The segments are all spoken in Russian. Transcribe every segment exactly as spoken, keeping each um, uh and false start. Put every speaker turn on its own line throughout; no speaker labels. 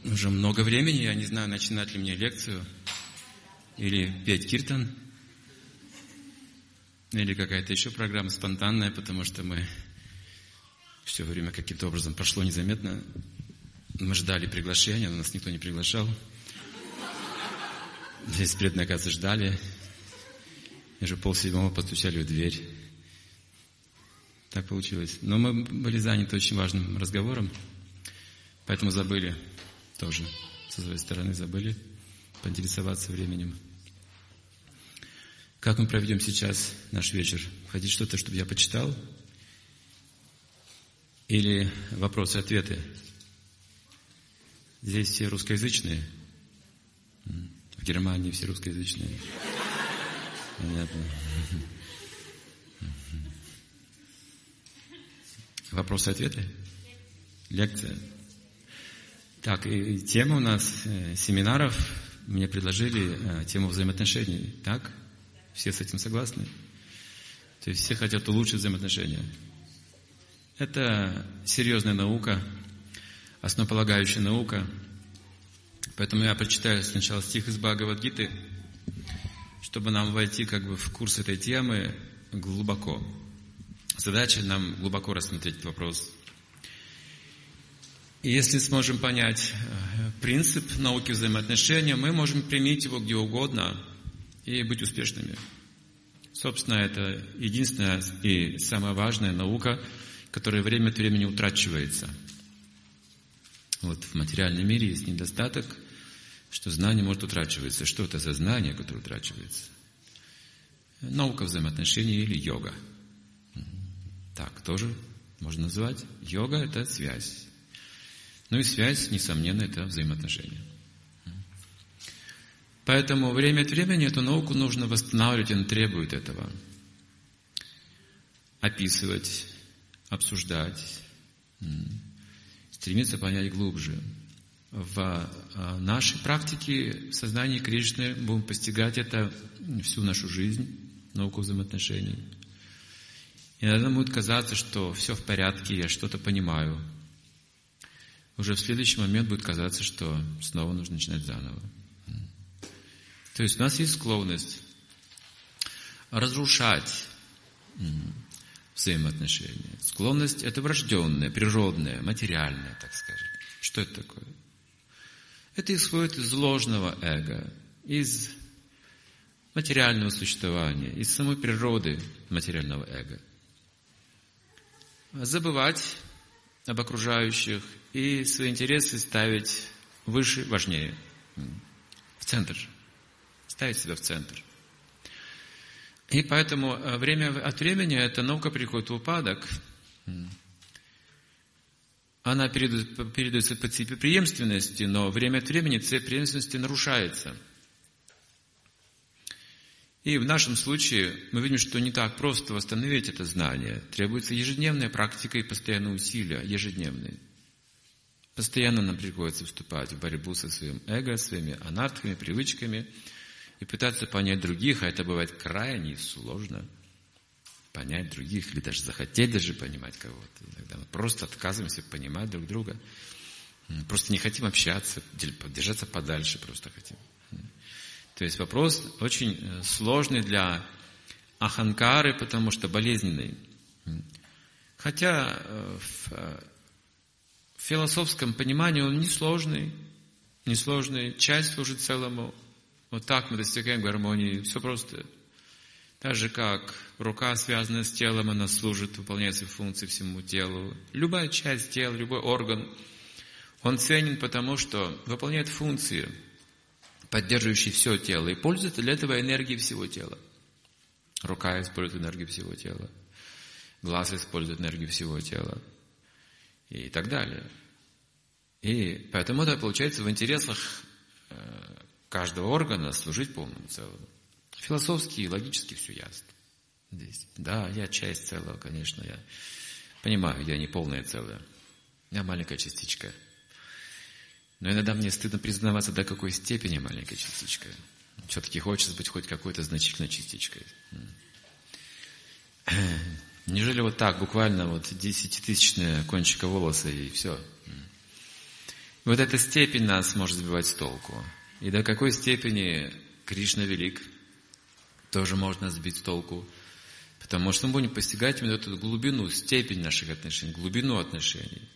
уже много времени, я не знаю, начинать ли мне лекцию, или петь киртан, или какая-то еще программа спонтанная, потому что мы все время каким-то образом прошло незаметно. Мы ждали приглашения, но нас никто не приглашал. Здесь преданные, оказывается, ждали. И уже полседьмого постучали в дверь. Так получилось. Но мы были заняты очень важным разговором, поэтому забыли тоже, со своей стороны забыли поинтересоваться временем. Как мы проведем сейчас наш вечер? Хотите что-то, чтобы я почитал? Или вопросы-ответы? Здесь все русскоязычные. В Германии все русскоязычные. Понятно. Вопросы-ответы? Лекция. Так, и тема у нас э, семинаров. Мне предложили э, тему взаимоотношений. Так? Все с этим согласны? То есть все хотят улучшить взаимоотношения. Это серьезная наука, основополагающая наука. Поэтому я прочитаю сначала стих из Бхагавад-гиты, чтобы нам войти как бы в курс этой темы глубоко. Задача нам глубоко рассмотреть этот вопрос. И если сможем понять принцип науки взаимоотношения, мы можем применить его где угодно и быть успешными. Собственно, это единственная и самая важная наука, которая время от времени утрачивается. Вот в материальном мире есть недостаток, что знание может утрачиваться. Что это за знание, которое утрачивается? Наука взаимоотношений или йога. Так тоже можно назвать. Йога – это связь. Ну и связь, несомненно, это взаимоотношения. Поэтому время от времени эту науку нужно восстанавливать, и она требует этого. Описывать, обсуждать, стремиться понять глубже. В нашей практике в сознании Кришны будем постигать это всю нашу жизнь, науку взаимоотношений. Иногда будет казаться, что все в порядке, я что-то понимаю. Уже в следующий момент будет казаться, что снова нужно начинать заново. То есть у нас есть склонность разрушать взаимоотношения. Склонность – это врожденная, природная, материальная, так скажем. Что это такое? Это исходит из ложного эго, из материального существования, из самой природы материального эго. Забывать об окружающих и свои интересы ставить выше, важнее, в центр. Ставить себя в центр. И поэтому время от времени эта наука приходит в упадок. Она передается по цепи преемственности, но время от времени цепь преемственности нарушается. И в нашем случае мы видим, что не так просто восстановить это знание. Требуется ежедневная практика и постоянные усилия, ежедневные. Постоянно нам приходится вступать в борьбу со своим эго, своими анархами, привычками и пытаться понять других, а это бывает крайне сложно. Понять других или даже захотеть даже понимать кого-то. Иногда мы просто отказываемся понимать друг друга. Просто не хотим общаться, держаться подальше просто хотим. То есть вопрос очень сложный для аханкары, потому что болезненный. Хотя в философском понимании он несложный, несложный, часть служит целому. Вот так мы достигаем гармонии, все просто. Так же, как рука связана с телом, она служит, выполняет свои функции всему телу. Любая часть тела, любой орган, он ценен потому, что выполняет функции, поддерживающие все тело, и пользуется для этого энергией всего тела. Рука использует энергию всего тела, глаз использует энергию всего тела, и так далее. И поэтому это получается в интересах каждого органа служить полному целому. Философски и логически все ясно. Здесь. Да, я часть целого, конечно, я понимаю, я не полное целое. Я маленькая частичка. Но иногда мне стыдно признаваться, до какой степени маленькая частичка. Все-таки хочется быть хоть какой-то значительной частичкой. Неужели вот так, буквально вот десятитысячная кончика волоса и все? Вот эта степень нас может сбивать с толку. И до какой степени Кришна велик, тоже можно сбить с толку. Потому что мы будем постигать именно эту глубину, степень наших отношений, глубину отношений.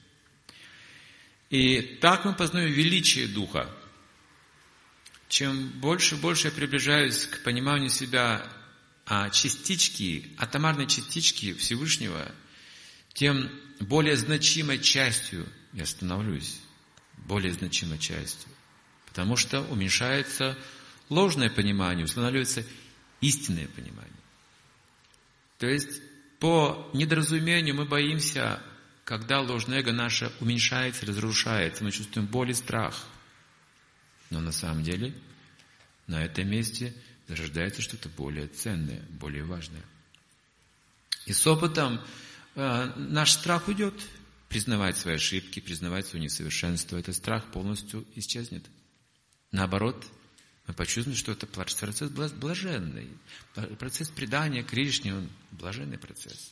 И так мы познаем величие Духа. Чем больше и больше я приближаюсь к пониманию себя а частички, атомарной частички Всевышнего, тем более значимой частью я становлюсь. Более значимой частью. Потому что уменьшается ложное понимание, устанавливается истинное понимание. То есть, по недоразумению мы боимся, когда ложное эго наше уменьшается, разрушается, мы чувствуем боль и страх. Но на самом деле, на этом месте зарождается что-то более ценное, более важное. И с опытом э, наш страх уйдет. Признавать свои ошибки, признавать свое несовершенство. Этот страх полностью исчезнет. Наоборот, мы почувствуем, что это процесс блаженный. Процесс предания Кришне, он блаженный процесс.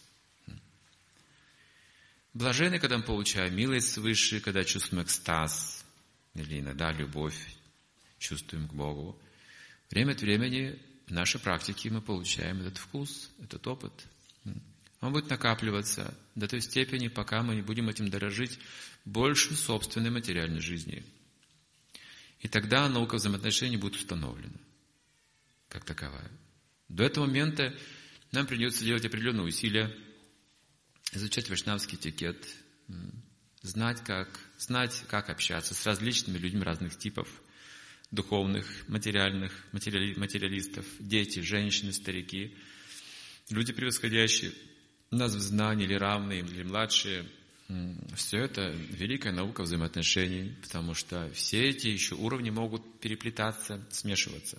Блаженный, когда мы получаем милость свыше, когда чувствуем экстаз, или иногда любовь, чувствуем к Богу. Время от времени в нашей практике мы получаем этот вкус, этот опыт. Он будет накапливаться до той степени, пока мы не будем этим дорожить больше собственной материальной жизни. И тогда наука взаимоотношений будет установлена как таковая. До этого момента нам придется делать определенные усилия, изучать вайшнавский этикет, знать как, знать, как общаться с различными людьми разных типов, духовных, материальных, материали, материалистов, дети, женщины, старики, люди, превосходящие нас в знании, или равные, или младшие. Все это великая наука взаимоотношений, потому что все эти еще уровни могут переплетаться, смешиваться.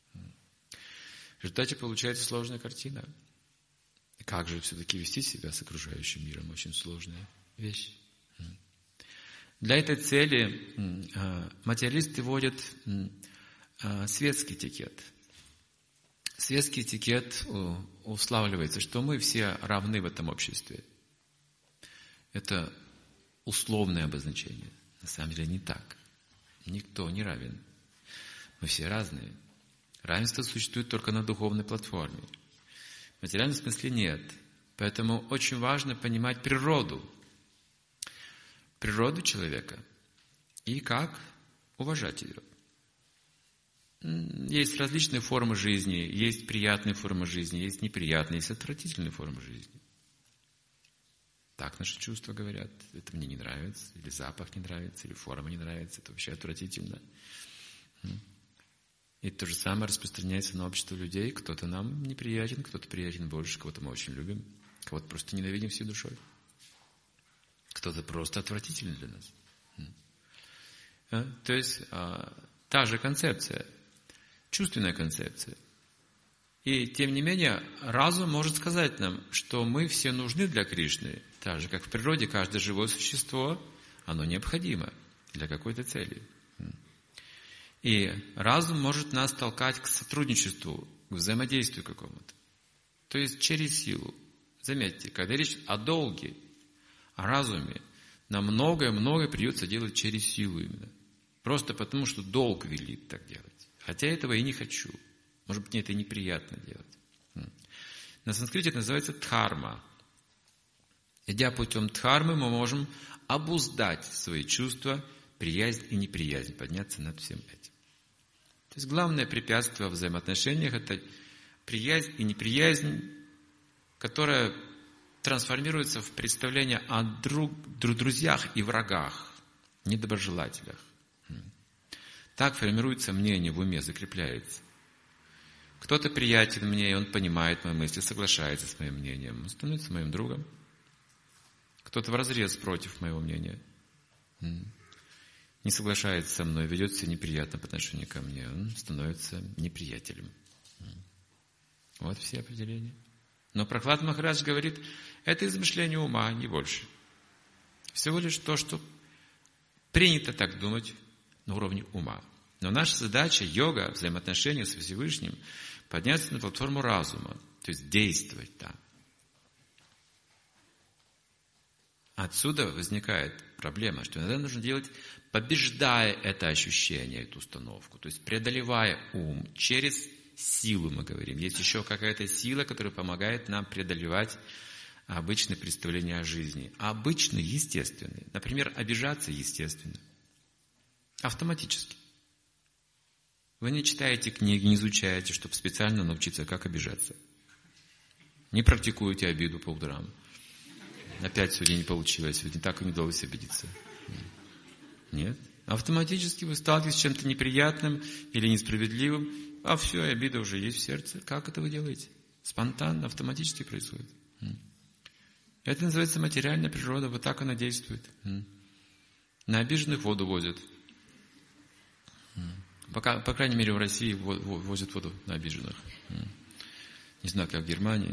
В результате получается сложная картина. Как же все-таки вести себя с окружающим миром? Очень сложная вещь. Для этой цели материалисты вводят светский этикет. Светский этикет уславливается, что мы все равны в этом обществе. Это условное обозначение. На самом деле не так. Никто не равен. Мы все разные. Равенство существует только на духовной платформе. В материальном смысле нет. Поэтому очень важно понимать природу. Природу человека. И как уважать ее. Есть различные формы жизни. Есть приятные формы жизни, есть неприятные, есть отвратительные формы жизни. Так наши чувства говорят. Это мне не нравится, или запах не нравится, или форма не нравится. Это вообще отвратительно. И то же самое распространяется на общество людей. Кто-то нам неприятен, кто-то приятен больше, кого-то мы очень любим, кого-то просто ненавидим всей душой. Кто-то просто отвратительный для нас. А? То есть а, та же концепция, чувственная концепция. И тем не менее, разум может сказать нам, что мы все нужны для Кришны, так же, как в природе каждое живое существо, оно необходимо для какой-то цели. И разум может нас толкать к сотрудничеству, к взаимодействию какому-то. То есть через силу. Заметьте, когда речь о долге, о разуме, нам многое-многое придется делать через силу именно. Просто потому, что долг велит так делать. Хотя этого и не хочу. Может быть, мне это и неприятно делать. На санскрите это называется дхарма. Идя путем дхармы, мы можем обуздать свои чувства, приязнь и неприязнь, подняться над всем этим. То есть главное препятствие в взаимоотношениях – это приязнь и неприязнь, которая трансформируется в представление о друг, друзьях и врагах, недоброжелателях. Так формируется мнение в уме, закрепляется. Кто-то приятен мне, и он понимает мои мысли, соглашается с моим мнением, он становится моим другом. Кто-то вразрез против моего мнения, не соглашается со мной, ведет себя неприятно по отношению ко мне, он становится неприятелем. Вот все определения. Но Прохлад Махарадж говорит, это измышление ума, не больше. Всего лишь то, что принято так думать на уровне ума. Но наша задача, йога, взаимоотношения с Всевышним, подняться на платформу разума, то есть действовать там. Отсюда возникает проблема, что иногда нужно делать, побеждая это ощущение, эту установку, то есть преодолевая ум через силу, мы говорим. Есть еще какая-то сила, которая помогает нам преодолевать обычные представления о жизни. Обычные, естественные. Например, обижаться естественно. Автоматически. Вы не читаете книги, не изучаете, чтобы специально научиться, как обижаться. Не практикуете обиду по утрам. Опять сегодня не получилось, сегодня так и не удалось обидеться. Нет. Автоматически вы сталкиваетесь с чем-то неприятным или несправедливым, а все, обида уже есть в сердце. Как это вы делаете? Спонтанно, автоматически происходит. Это называется материальная природа, вот так она действует. На обиженных воду возят. Пока, по крайней мере, в России возят воду на обиженных. Не знаю, как в Германии.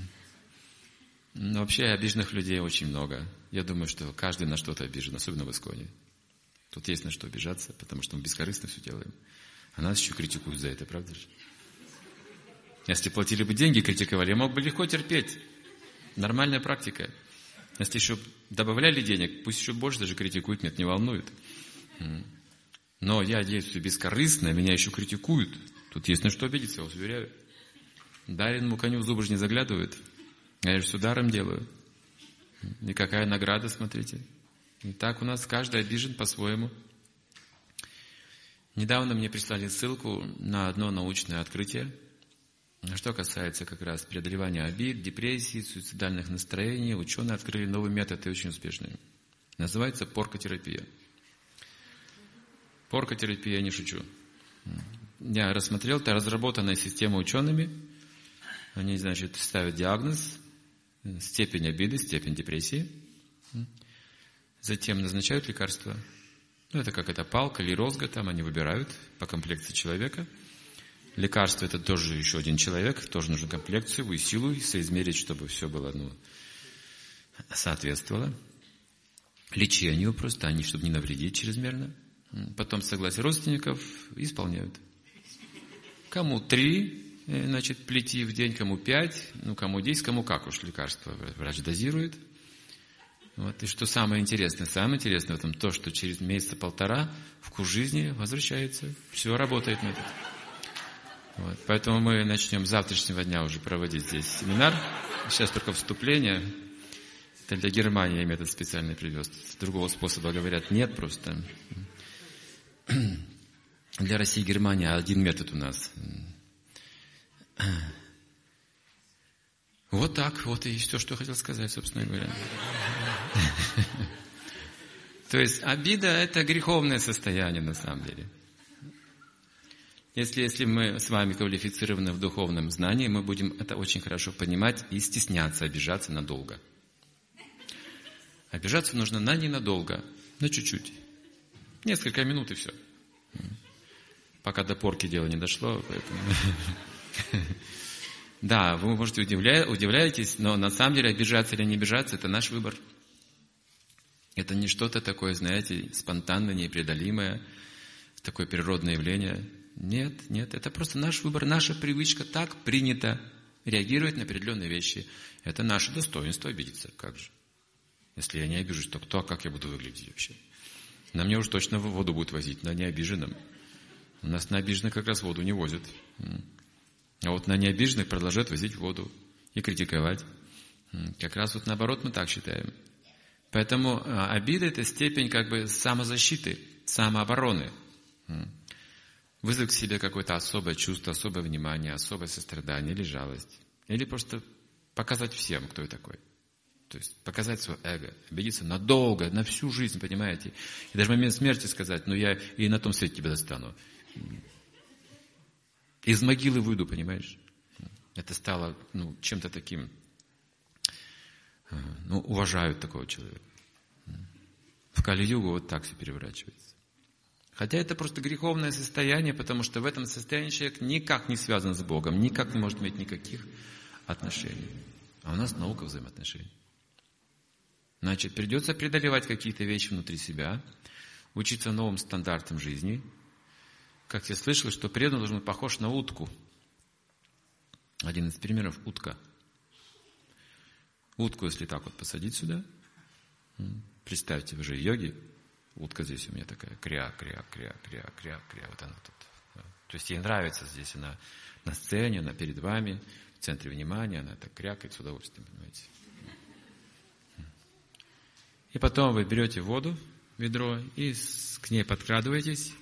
Но вообще обиженных людей очень много. Я думаю, что каждый на что-то обижен, особенно в Исконе. Тут есть на что обижаться, потому что мы бескорыстно все делаем. А нас еще критикуют за это, правда же? Если платили бы деньги, критиковали, я мог бы легко терпеть. Нормальная практика. Если еще добавляли денег, пусть еще больше даже критикуют, меня это не волнует. Но я действую бескорыстно, меня еще критикуют. Тут есть на что обидеться, я вас уверяю. Дареному коню в зубы же не заглядывают. Я же все даром делаю. И какая награда, смотрите. И так у нас каждый обижен по-своему. Недавно мне прислали ссылку на одно научное открытие, что касается как раз преодолевания обид, депрессий, суицидальных настроений. Ученые открыли новый метод и очень успешный. Называется поркотерапия. Поркотерапия, я не шучу. Я рассмотрел, это разработанная система учеными. Они, значит, ставят диагноз, степень обиды, степень депрессии. Затем назначают лекарства. Ну, это как это палка или розга, там они выбирают по комплекции человека. Лекарство — это тоже еще один человек, тоже нужно комплекцию, и силу соизмерить, чтобы все было, ну, соответствовало. Лечению просто, они, чтобы не навредить чрезмерно. Потом, с согласия родственников, исполняют. Кому три, значит, плети в день, кому пять, ну, кому десять, кому как уж лекарство врач дозирует. Вот. И что самое интересное, самое интересное в этом то, что через месяца полтора вкус жизни возвращается. Все работает метод. Вот. Поэтому мы начнем с завтрашнего дня уже проводить здесь семинар. Сейчас только вступление. Это для Германии я метод специальный привез. Другого способа, говорят, нет просто. Для России и Германии один метод у нас. Вот так, вот и все, что я хотел сказать, собственно говоря. То есть обида — это греховное состояние на самом деле. Если, если мы с вами квалифицированы в духовном знании, мы будем это очень хорошо понимать и стесняться обижаться надолго. Обижаться нужно на ненадолго, на чуть-чуть. Несколько минут и все. Пока до порки дело не дошло, поэтому... Да, вы, может, удивля... удивляетесь, но на самом деле обижаться или не обижаться — это наш выбор. Это не что-то такое, знаете, спонтанное, непреодолимое, такое природное явление. Нет, нет, это просто наш выбор, наша привычка, так принято реагировать на определенные вещи. Это наше достоинство обидеться, как же. Если я не обижусь, то кто, как я буду выглядеть вообще? На мне уж точно воду будут возить, на необиженном. У нас на обиженных как раз воду не возят. А вот на необиженных продолжают возить воду и критиковать. Как раз вот наоборот мы так считаем. Поэтому обида — это степень как бы самозащиты, самообороны. Вызвать к себе какое-то особое чувство, особое внимание, особое сострадание или жалость. Или просто показать всем, кто я такой. То есть показать свое эго, обидеться надолго, на всю жизнь, понимаете. И даже в момент смерти сказать, ну я и на том свете тебя достану. Из могилы выйду, понимаешь? Это стало ну, чем-то таким, ну, уважают такого человека. В Кали-югу вот так все переворачивается. Хотя это просто греховное состояние, потому что в этом состоянии человек никак не связан с Богом, никак не может иметь никаких отношений. А у нас наука взаимоотношений. Значит, придется преодолевать какие-то вещи внутри себя, учиться новым стандартам жизни. Как я слышал, что преданный должен быть похож на утку. Один из примеров — утка. Утку, если так вот посадить сюда, Представьте, вы же йоги. Утка здесь у меня такая. Кря, кря, кря, кря, кря, кря. Вот она тут. То есть ей нравится здесь. Она на сцене, она перед вами, в центре внимания. Она так крякает с удовольствием, понимаете. И потом вы берете воду, ведро, и к ней подкрадываетесь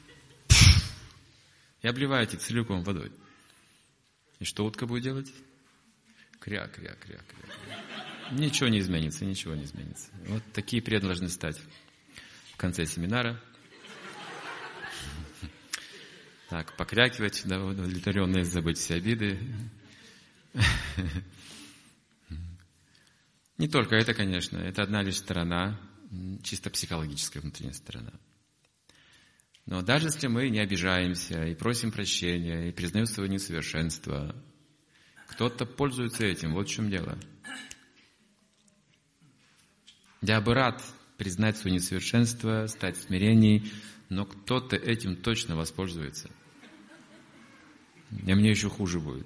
и обливаете целиком водой. И что утка будет делать? Кря, кря, кря, кря. Ничего не изменится, ничего не изменится. Вот такие преданные должны стать в конце семинара. Так, покрякивать, да, удовлетворенные, забыть все обиды. Не только это, конечно, это одна лишь сторона, чисто психологическая внутренняя сторона. Но даже если мы не обижаемся и просим прощения, и признаем свое несовершенство, кто-то пользуется этим, вот в чем дело. Я бы рад признать свое несовершенство, стать в смирении, но кто-то этим точно воспользуется. И мне еще хуже будет.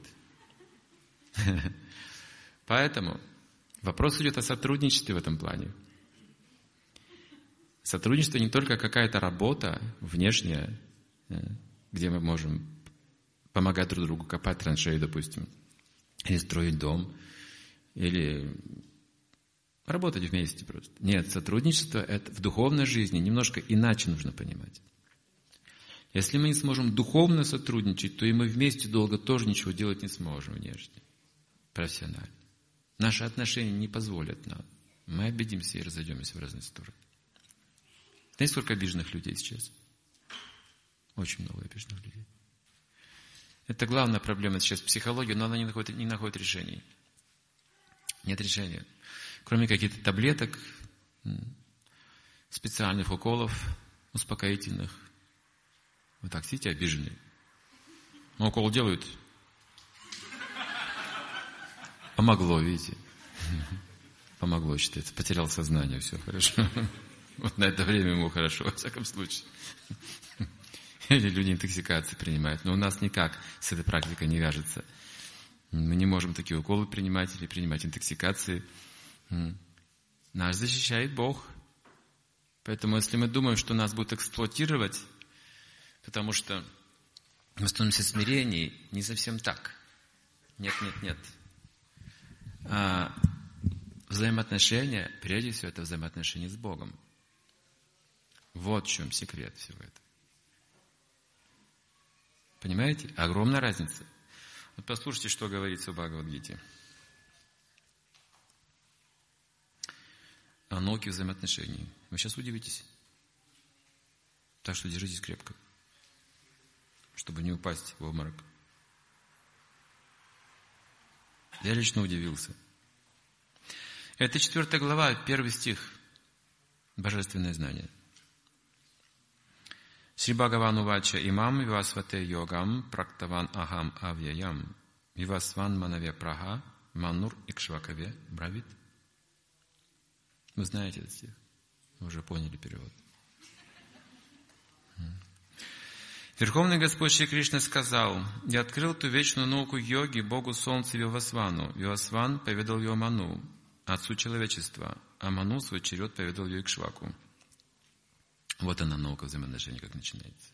Поэтому вопрос идет о сотрудничестве в этом плане. Сотрудничество не только какая-то работа внешняя, где мы можем помогать друг другу, копать траншеи, допустим, или строить дом, или работать вместе просто. Нет, сотрудничество это в духовной жизни немножко иначе нужно понимать. Если мы не сможем духовно сотрудничать, то и мы вместе долго тоже ничего делать не сможем внешне, профессионально. Наши отношения не позволят нам. Мы обидимся и разойдемся в разные стороны. Знаете, сколько обиженных людей сейчас? Очень много обиженных людей. Это главная проблема сейчас в психологии, но она не находит, не находит решений. Нет решения. Кроме каких-то таблеток, специальных уколов, успокоительных. Вы так сидите обиженные. Но укол делают. Помогло, видите. Помогло, считается. Потерял сознание, все хорошо. Вот на это время ему хорошо, во всяком случае. Или люди интоксикации принимают. Но у нас никак с этой практикой не вяжется. Мы не можем такие уколы принимать или принимать интоксикации. Нас защищает Бог. Поэтому если мы думаем, что нас будут эксплуатировать, потому что мы становимся в смирении, не совсем так. Нет, нет, нет. А взаимоотношения, прежде всего, это взаимоотношения с Богом. Вот в чем секрет всего этого. Понимаете? Огромная разница. Вот послушайте, что говорится в Бхагавад-гите. О науке взаимоотношений. Вы сейчас удивитесь. Так что держитесь крепко, чтобы не упасть в обморок. Я лично удивился. Это четвертая глава, первый стих. Божественное знание. Шри Бхагаван увача имам вивасвате йогам практаван ахам авьяям вивасван манаве праха манур икшвакаве бравит. Вы знаете этот стих? Вы уже поняли перевод. Верховный Господь Шри Кришна сказал: «Я открыл ту вечную науку йоги Богу Солнца Вивасвану. Вивасван поведал ее Ману, Отцу человечества, а Ману в свой черед поведал ее Икшваку». Вот она, наука взаимоотношений, как начинается.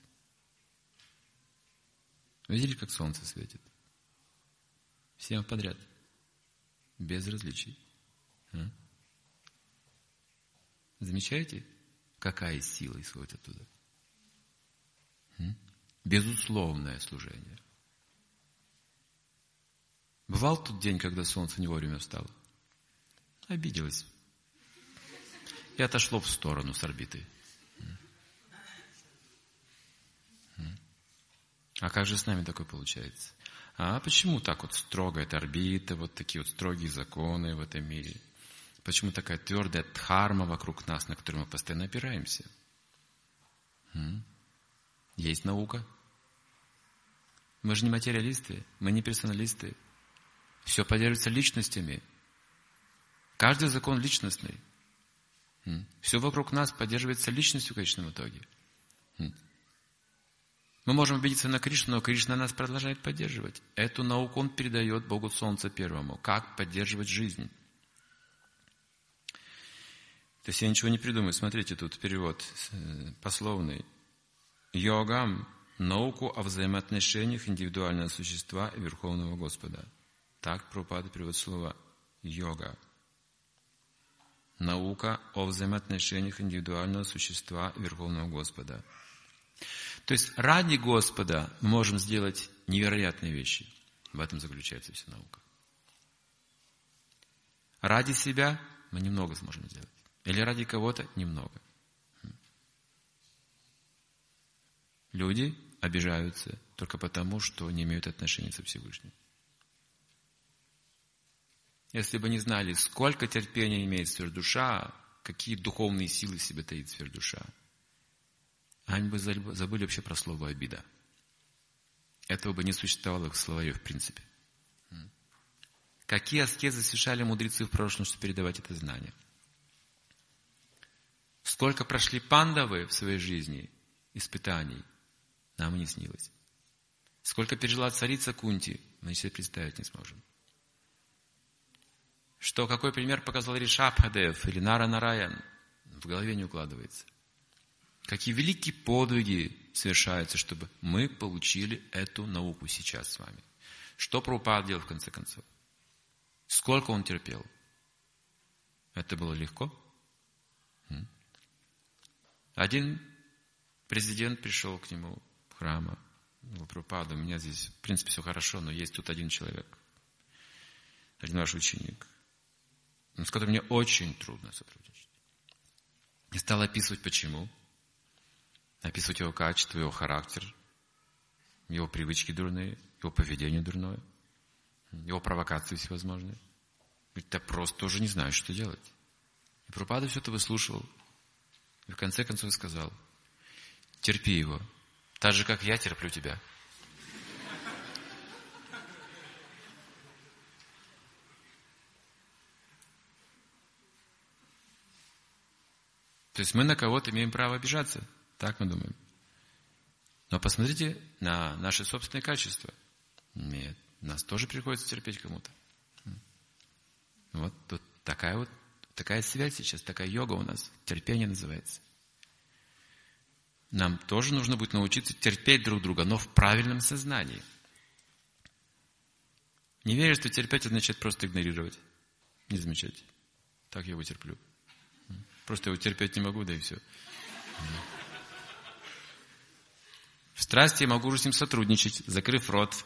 Видели, как солнце светит? Всем подряд. Без различий. А? Замечаете, какая сила исходит оттуда? М? Безусловное служение. Бывал тот день, когда солнце не вовремя встало? Обиделось. И отошло в сторону с орбиты. А как же с нами такое получается? А почему так вот строго эта орбита, вот такие вот строгие законы в этом мире? Почему такая твердая дхарма вокруг нас, на которую мы постоянно опираемся? М? Есть наука. Мы же не материалисты, мы не персоналисты. Все поддерживается личностями. Каждый закон личностный. М? Все вокруг нас поддерживается личностью в конечном итоге. М? Мы можем обидеться на Кришну, но Кришна нас продолжает поддерживать. Эту науку Он передает Богу Солнца Первому. Как поддерживать жизнь. То есть я ничего не придумаю. Смотрите, тут перевод пословный. Йогам – науку о взаимоотношениях индивидуального существа и Верховного Господа. Так Прабхупада переводит слово йога. Наука о взаимоотношениях индивидуального существа и Верховного Господа. То есть ради Господа мы можем сделать невероятные вещи. В этом заключается вся наука. Ради себя мы немного сможем сделать. Или ради кого-то немного. Люди обижаются только потому, что не имеют отношения со Всевышним. Если бы не знали, сколько терпения имеет сверхдуша, какие духовные силы в себе таит сверхдуша, они бы забыли вообще про слово обида. Этого бы не существовало в словаре в принципе. Какие аскезы совершали мудрецы в прошлом, чтобы передавать это знание? Сколько прошли пандавы в своей жизни испытаний, нам и не снилось. Сколько пережила царица Кунти, мы себе представить не сможем. Что, какой пример показал Ришабхадев или Нара Нараян, в голове не укладывается. Какие великие подвиги совершаются, чтобы мы получили эту науку сейчас с вами. Что Прабхупада делал в конце концов? Сколько он терпел? Это было легко? Один президент пришел к нему в храм. Говорил: Прабхупада, у меня здесь, в принципе, все хорошо, но есть тут один человек, один ваш ученик, с которым мне очень трудно сотрудничать. И стал описывать, почему. Описывать его качество, его характер, его привычки дурные, его поведение дурное, его провокации всевозможные. Говорит: я просто уже не знаю, что делать. И Прабхупада все это выслушивал. И в конце концов сказал: терпи его, так же, как я терплю тебя. То есть мы на кого-то имеем право обижаться. Так мы думаем. Но посмотрите на наши собственные качества. Нет, нас тоже приходится терпеть кому-то. Вот тут такая вот такая связь сейчас, такая йога у нас. Терпение называется. Нам тоже нужно будет научиться терпеть друг друга, но в правильном сознании. Не верю, что терпеть означает просто игнорировать. Не замечать. Так я его терплю. Просто его терпеть не могу, да и все. В страсти я могу уже с ним сотрудничать, закрыв рот.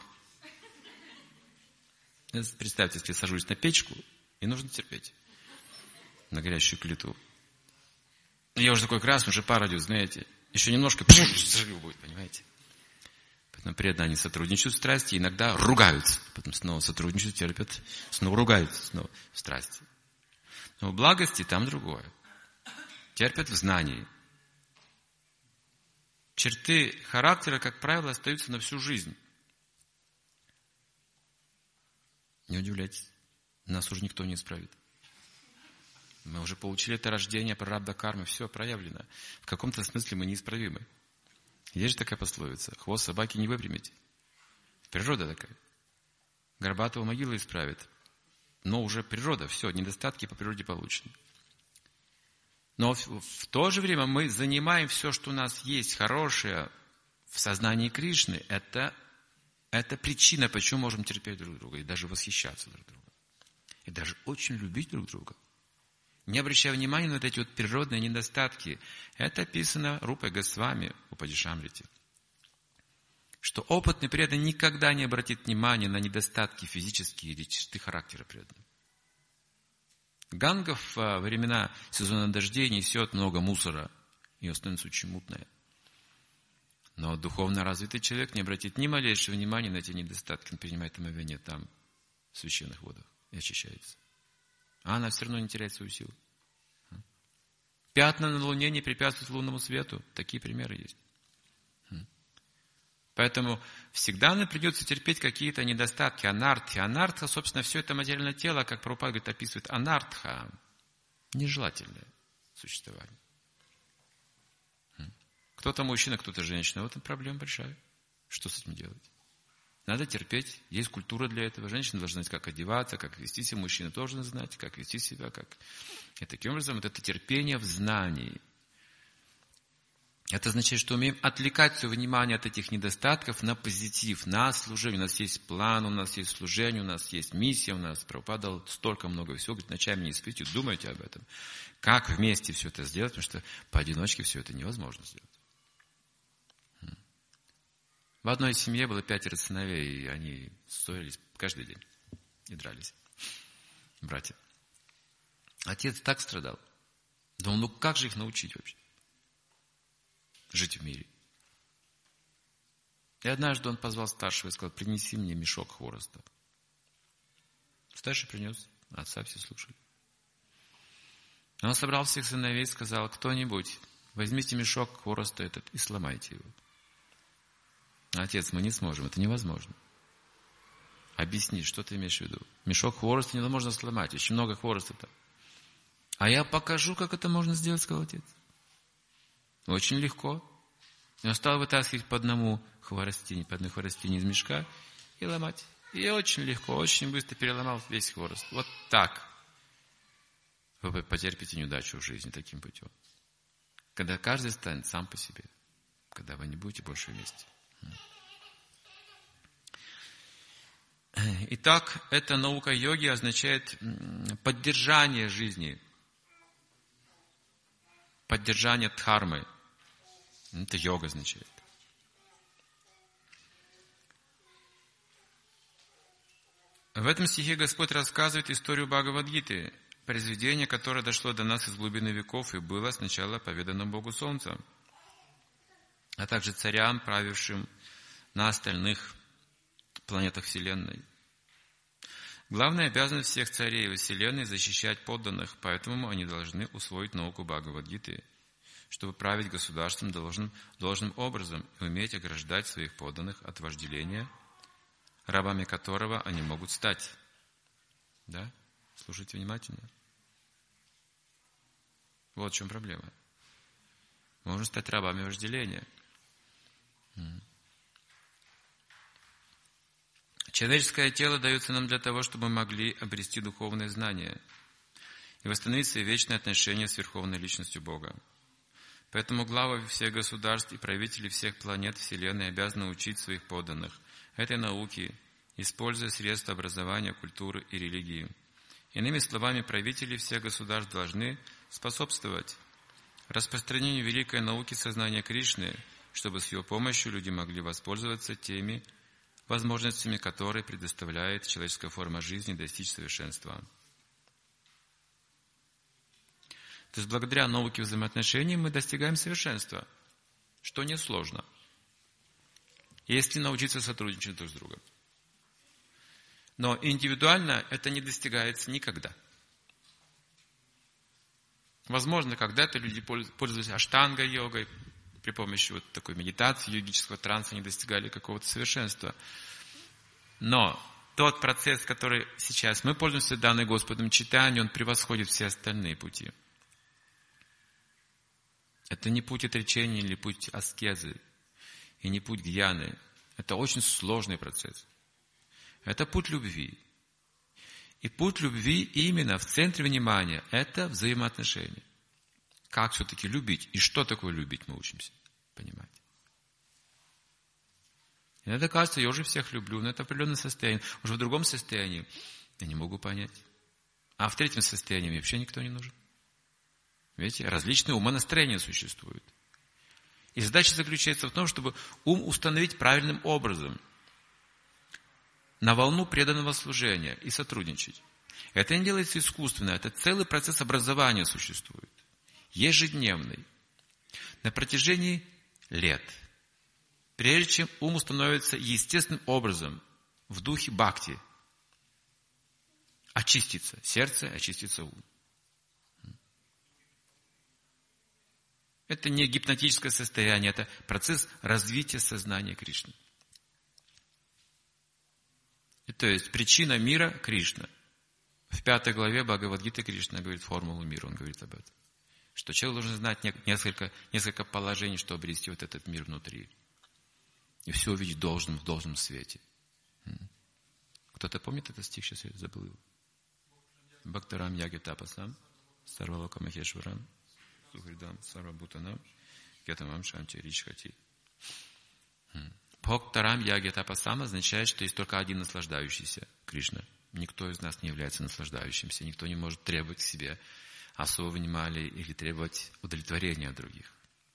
Представьте, если я сажусь на печку, и нужно терпеть. На горящую плиту. Я уже такой красный, уже пар идет, знаете. Еще немножко взрыв будет, понимаете. Поэтому преданные они сотрудничают в страсти, иногда ругаются. Потом снова сотрудничают, терпят, снова ругаются, снова в страсти. Но в благости там другое. Терпят в знании. Черты характера, как правило, остаются на всю жизнь. Не удивляйтесь, нас уже никто не исправит. Мы уже получили это рождение, прарабдха кармы, все проявлено. В каком-то смысле мы неисправимы. Есть же такая пословица: хвост собаки не выпрямить. Природа такая. Горбатого могила исправит. Но уже природа, все, недостатки по природе получены. Но в, в то же время мы занимаем все, что у нас есть хорошее в сознании Кришны. Это, это причина, почему можем терпеть друг друга и даже восхищаться друг другом. И даже очень любить друг друга. Не обращая внимания на вот эти вот природные недостатки. Это описано Рупой Госвами в Упадишамрите. Что опытный преданный никогда не обратит внимания на недостатки физические или черты характера преданного. Ганга во времена сезона дождей несет много мусора, и становится очень мутная. Но духовно развитый человек не обратит ни малейшего внимания на эти недостатки. Он принимает омовение там, в священных водах, и очищается. А она все равно не теряет свою силу. Пятна на луне не препятствуют лунному свету. Такие примеры есть. Поэтому всегда нам придется терпеть какие-то недостатки, анартхи. Анартха, собственно, все это материальное тело, как Прабхупада говорит, описывает анартха. Нежелательное существование. Кто-то мужчина, кто-то женщина. Вот это проблема большая. Что с этим делать? Надо терпеть. Есть культура для этого. Женщина должна знать, как одеваться, как вести себя. Мужчина должен знать, как вести себя. Как... И таким образом, вот это терпение в знании. Это означает, что умеем отвлекать свое внимание от этих недостатков на позитив, на служение. У нас есть план, у нас есть служение, у нас есть миссия, у нас Прабхупада дал столько много всего. Говорит, ночами не спите, думайте об этом. Как вместе все это сделать, потому что поодиночке все это невозможно сделать. В одной семье было пятеро сыновей, и они ссорились каждый день и дрались. Братья. Отец так страдал. Думал, ну как же их научить вообще? Жить в мире. И однажды он позвал старшего и сказал, принеси мне мешок хвороста. Старший принес, отца все слушали. Он собрал всех сыновей и сказал, кто-нибудь, возьмите мешок хвороста этот и сломайте его. Отец, мы не сможем, это невозможно. Объясни, что ты имеешь в виду? Мешок хвороста невозможно сломать, очень много хвороста там. А я покажу, как это можно сделать, сказал отец. Очень легко. И он стал вытаскивать по одному хворостине, по одной хворостине из мешка и ломать. И очень легко, очень быстро переломал весь хворост. Вот так вы потерпите неудачу в жизни таким путем. Когда каждый станет сам по себе. Когда вы не будете больше вместе. Итак, эта наука йоги означает поддержание жизни. Поддержание дхармы. Это йога означает. В этом стихе Господь рассказывает историю Бхагавад-гиты, произведение, которое дошло до нас из глубины веков и было сначала поведано Богу Солнца, а также царям, правившим на остальных планетах Вселенной. Главная обязанность всех царей во Вселенной – защищать подданных, поэтому они должны усвоить науку Бхагавад-гиты, чтобы править государством должным, должным образом и уметь ограждать своих подданных от вожделения, рабами которого они могут стать. Да? Слушайте внимательно. Вот в чем проблема. Можно стать рабами вожделения. Человеческое тело дается нам для того, чтобы мы могли обрести духовное знание и восстановить свои вечные отношения с Верховной Личностью Бога. Поэтому главы всех государств и правители всех планет Вселенной обязаны учить своих подданных этой науке, используя средства образования, культуры и религии. Иными словами, правители всех государств должны способствовать распространению великой науки сознания Кришны, чтобы с его помощью люди могли воспользоваться теми возможностями, которые предоставляет человеческая форма жизни, достичь совершенства. То есть, благодаря науке взаимоотношений мы достигаем совершенства, что несложно, если научиться сотрудничать друг с другом. Но индивидуально это не достигается никогда. Возможно, когда-то люди пользовались аштанга-йогой, при помощи вот такой медитации, йогического транса, они достигали какого-то совершенства. Но тот процесс, который сейчас мы пользуемся данным Господом читанием, он превосходит все остальные пути. Это не путь отречения или путь аскезы, и не путь гьяны. Это очень сложный процесс. Это путь любви. И путь любви именно в центре внимания – это взаимоотношения. Как все-таки любить? И что такое любить, мы учимся понимать. Иногда кажется, я уже всех люблю, но это определенное состояние. Уже в другом состоянии я не могу понять. А в третьем состоянии мне вообще никто не нужен. Видите, различные умонастроения существуют. И задача заключается в том, чтобы ум установить правильным образом на волну преданного служения и сотрудничать. Это не делается искусственно, это целый процесс образования существует. Ежедневный. На протяжении лет. Прежде чем ум установится естественным образом в духе бхакти. Очистится сердце, очистится ум. Это не гипнотическое состояние, это процесс развития сознания Кришны. И то есть причина мира Кришна. В пятой главе Бхагавад-гиты Кришна говорит формулу мира, он говорит об этом. Что человек должен знать несколько, несколько положений, чтобы обрести вот этот мир внутри. И все увидеть в должном, в должном свете. Кто-то помнит этот стих? Сейчас я забыл его. Бхактарам яги тапасам, сарвалока махешварам, сухридам сарвабутанам, гетамам шанти ричхати. Бхактарам яги тапасам означает, что есть только один наслаждающийся, Кришна. Никто из нас не является наслаждающимся, никто не может требовать к себе особого внимания или требовать удовлетворения от других.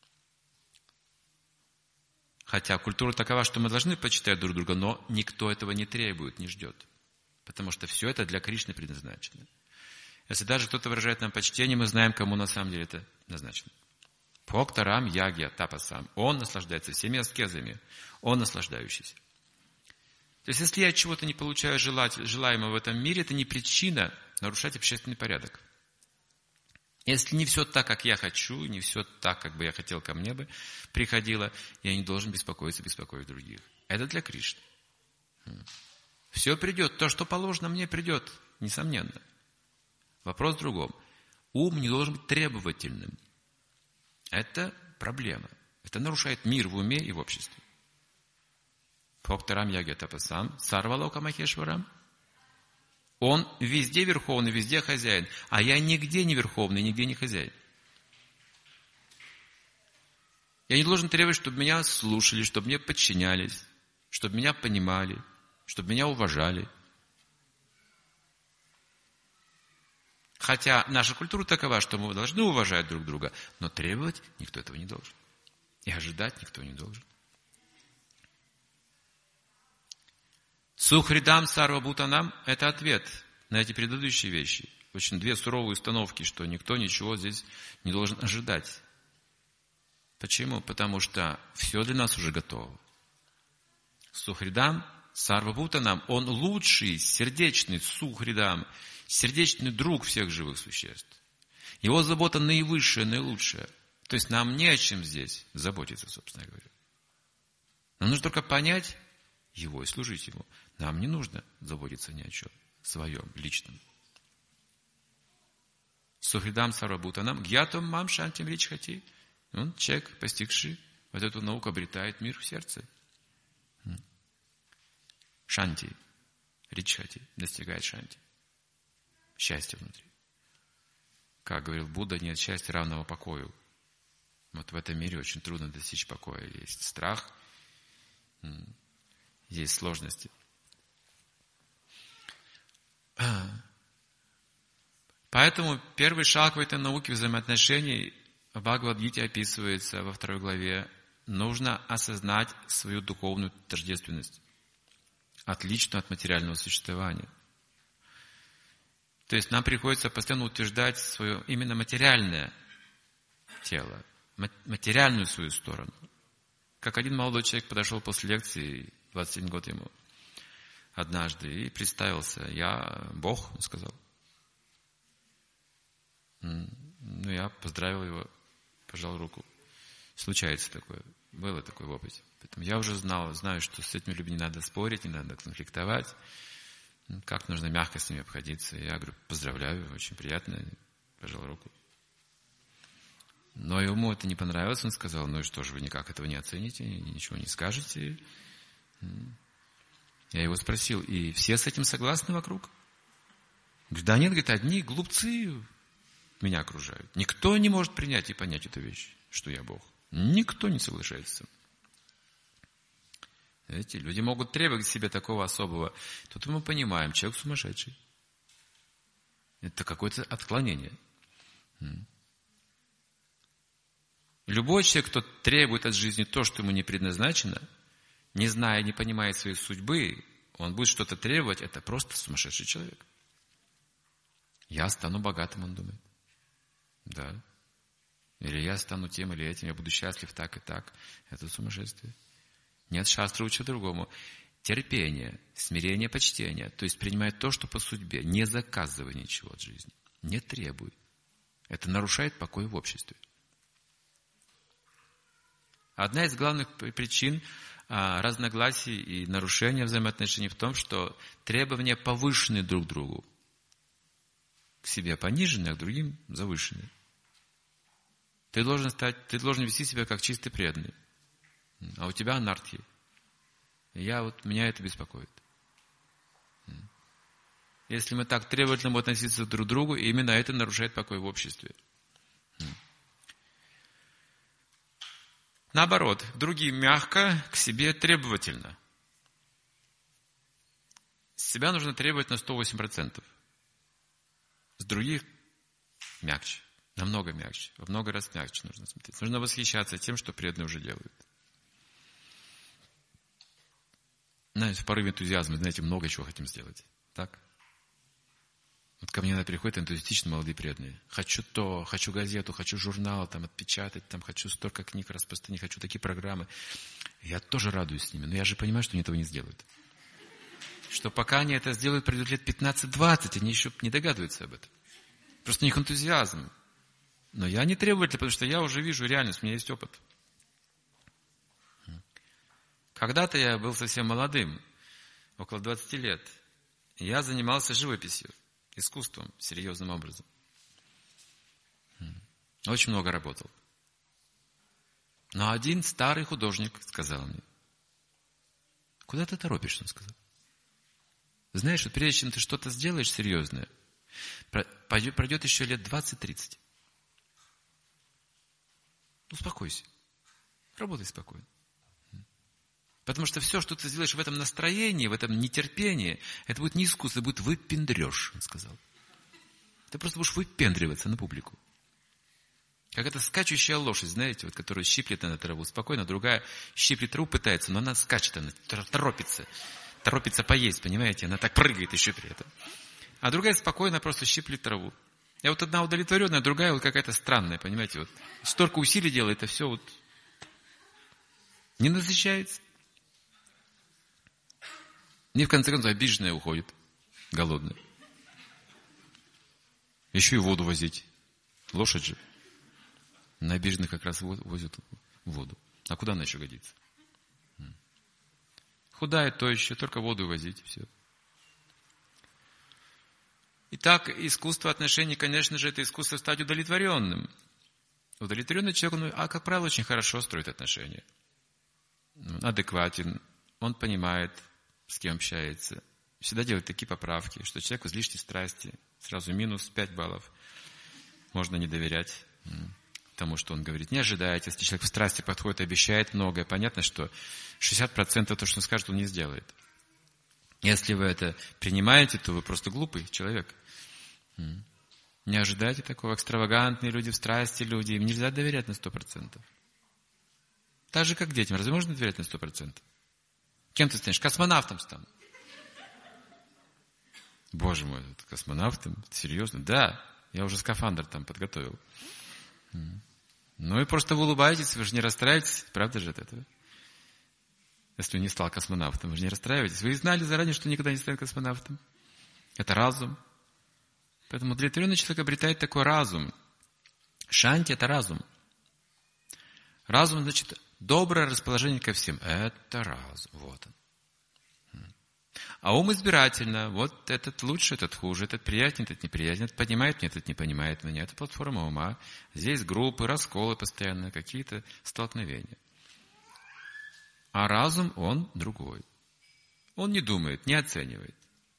Хотя культура такова, что мы должны почитать друг друга, но никто этого не требует, не ждет. Потому что все это для Кришны предназначено. Если даже кто-то выражает нам почтение, мы знаем, кому на самом деле это назначено. Бхактарам ягья тапасам. Он наслаждается всеми аскезами. Он наслаждающийся. То есть, если я чего-то не получаю желаемого в этом мире, это не причина нарушать общественный порядок. Если не все так, как я хочу, не все так, как бы я хотел, ко мне бы приходило, я не должен беспокоиться, беспокоить других. Это для Кришны. Все придет, то, что положено, мне придет, несомненно. Вопрос в другом. Ум не должен быть требовательным. Это проблема. Это нарушает мир в уме и в обществе. Бхактарам яги тапасам, сарвалока махешварам. Он везде верховный, везде хозяин. А я нигде не верховный, нигде не хозяин. Я не должен требовать, чтобы меня слушали, чтобы мне подчинялись, чтобы меня понимали, чтобы меня уважали. Хотя наша культура такова, что мы должны уважать друг друга, но требовать никто этого не должен. И ожидать никто не должен. Сухридам сарвабутанам – это ответ на эти предыдущие вещи. Очень две суровые установки, что никто ничего здесь не должен ожидать. Почему? Потому что все для нас уже готово. Сухридам сарвабутанам – он лучший, сердечный сухридам, сердечный друг всех живых существ. Его забота наивысшая, наилучшая. То есть нам не о чем здесь заботиться, собственно говоря. Нам нужно только понять его и служить ему. Нам не нужно заботиться ни о чем своем, личном. Сухридам сарвабутанам гьятам мам шантим ричхати. Он, человек, постигший вот эту науку, обретает мир в сердце. Шанти, ричхати, достигает шанти. Счастье внутри. Как говорил Будда, нет счастья равного покою. Вот в этом мире очень трудно достичь покоя. Есть страх, есть сложности. Поэтому первый шаг в этой науке взаимоотношений в Бхагавад-гите описывается во второй главе. Нужно осознать свою духовную тождественность, отличную от материального существования. То есть нам приходится постоянно утверждать свое именно материальное тело, материальную свою сторону. Как один молодой человек подошел после лекции, двадцать один год ему, однажды, и представился: я Бог, он сказал. Ну, я поздравил его, пожал руку. Случается такое, было такое в опыте. Поэтому я уже знал, знаю, что с этими людьми не надо спорить, не надо конфликтовать. Как нужно мягко с ними обходиться. Я говорю: поздравляю, очень приятно, пожал руку. Но ему это не понравилось, он сказал: ну и что же, вы никак этого не оцените, ничего не скажете. Я его спросил: и все с этим согласны вокруг? Говорит: да нет, говорит, одни глупцы меня окружают. Никто не может принять и понять эту вещь, что я Бог. Никто не соглашается. Эти люди могут требовать к себе такого особого. Тут мы понимаем, человек сумасшедший. Это какое-то отклонение. Любой человек, кто требует от жизни то, что ему не предназначено, не зная, не понимая своей судьбы, он будет что-то требовать, это просто сумасшедший человек. Я стану богатым, он думает. Да. Или я стану тем или этим, я буду счастлив так и так. Это сумасшествие. Нет, шастра учит другому. Терпение, смирение, почтение. То есть принимать то, что по судьбе. Не заказывай ничего от жизни. Не требуй. Это нарушает покой в обществе. Одна из главных причин разногласий и нарушения взаимоотношений в том, что требования повышены друг к другу. К себе понижены, а к другим завышены. Ты должен стать, ты должен вести себя как чистый преданный. А у тебя анархия. И я вот, меня это беспокоит. Если мы так требовательно будем относиться друг к другу, именно это нарушает покой в обществе. Наоборот, к другим мягко, к себе требовательно. С себя нужно требовать на сто восемь процентов. С других мягче, намного мягче, во много раз мягче нужно смотреть. Нужно восхищаться тем, что преданные уже делают. Знаете, в порыве энтузиазма, знаете, много чего хотим сделать. Так? Вот ко мне иногда приходят энтузиастично молодые преданные. Хочу то, хочу газету, хочу журнал там отпечатать, там хочу столько книг распространить, хочу такие программы. Я тоже радуюсь с ними, но я же понимаю, что они этого не сделают. Что пока они это сделают, пройдет лет пятнадцать-двадцать, они еще не догадываются об этом. Просто у них энтузиазм. Но я не требователь, потому что я уже вижу реальность, у меня есть опыт. Когда-то я был совсем молодым, около двадцати лет. Я занимался живописью, искусством, серьезным образом. Очень много работал. Но один старый художник сказал мне: куда ты торопишься, он сказал. Знаешь, вот прежде чем ты что-то сделаешь серьезное, пройдет еще лет двадцать-тридцать. Успокойся. Работай спокойно. Потому что все, что ты сделаешь в этом настроении, в этом нетерпении, это будет не искусство, это будет выпендреж, он сказал. Ты просто будешь выпендриваться на публику. Как эта скачущая лошадь, знаете, вот, которая щиплет на траву спокойно, другая щиплет траву, пытается, но она скачет, она торопится. Торопится поесть, понимаете? Она так прыгает еще при этом. А другая спокойно просто щиплет траву. И вот одна удовлетворенная, другая вот какая-то странная, понимаете? Вот столько усилий делает, а все вот не насыщается. И в конце концов обиженная уходит, голодная. Еще и воду возить. Лошадь же. На обиженных как раз возят воду. А куда она еще годится? Худая, то еще, только воду возить, все. Итак, искусство отношений, конечно же, это искусство стать удовлетворенным. Удовлетворенный человек, он, а, как правило, очень хорошо строит отношения. Адекватен, он понимает, с кем общается. Всегда делает такие поправки, что человеку из лишней страсти сразу минус пять баллов. Можно не доверять тому, что он говорит. Не ожидайте, если человек в страсти подходит и обещает многое. Понятно, что шестьдесят процентов то, что он скажет, он не сделает. Если вы это принимаете, то вы просто глупый человек. Не ожидайте такого. Экстравагантные люди, в страсти люди. Им нельзя доверять на сто процентов. Так же, как детям. Разве можно доверять на сто процентов? Кем ты станешь? Космонавтом стану. Боже мой, космонавтом? Серьезно? Да. Я уже скафандр там подготовил. Ну и просто вы улыбаетесь, вы же не расстраиваетесь. Правда же от этого? Если он не стал космонавтом, вы же не расстраиваетесь. Вы знали заранее, что никогда не станет космонавтом. Это разум. Поэтому удовлетворенный человек обретает такой разум. Шанти – это разум. Разум, значит, доброе расположение ко всем. Это разум. Вот он. А ум избирательно. Вот этот лучше, этот хуже, этот приятен, этот неприятен, этот понимает меня, этот не понимает меня. Это платформа ума. Здесь группы, расколы постоянно, какие-то столкновения. А разум, он другой. Он не думает, не оценивает.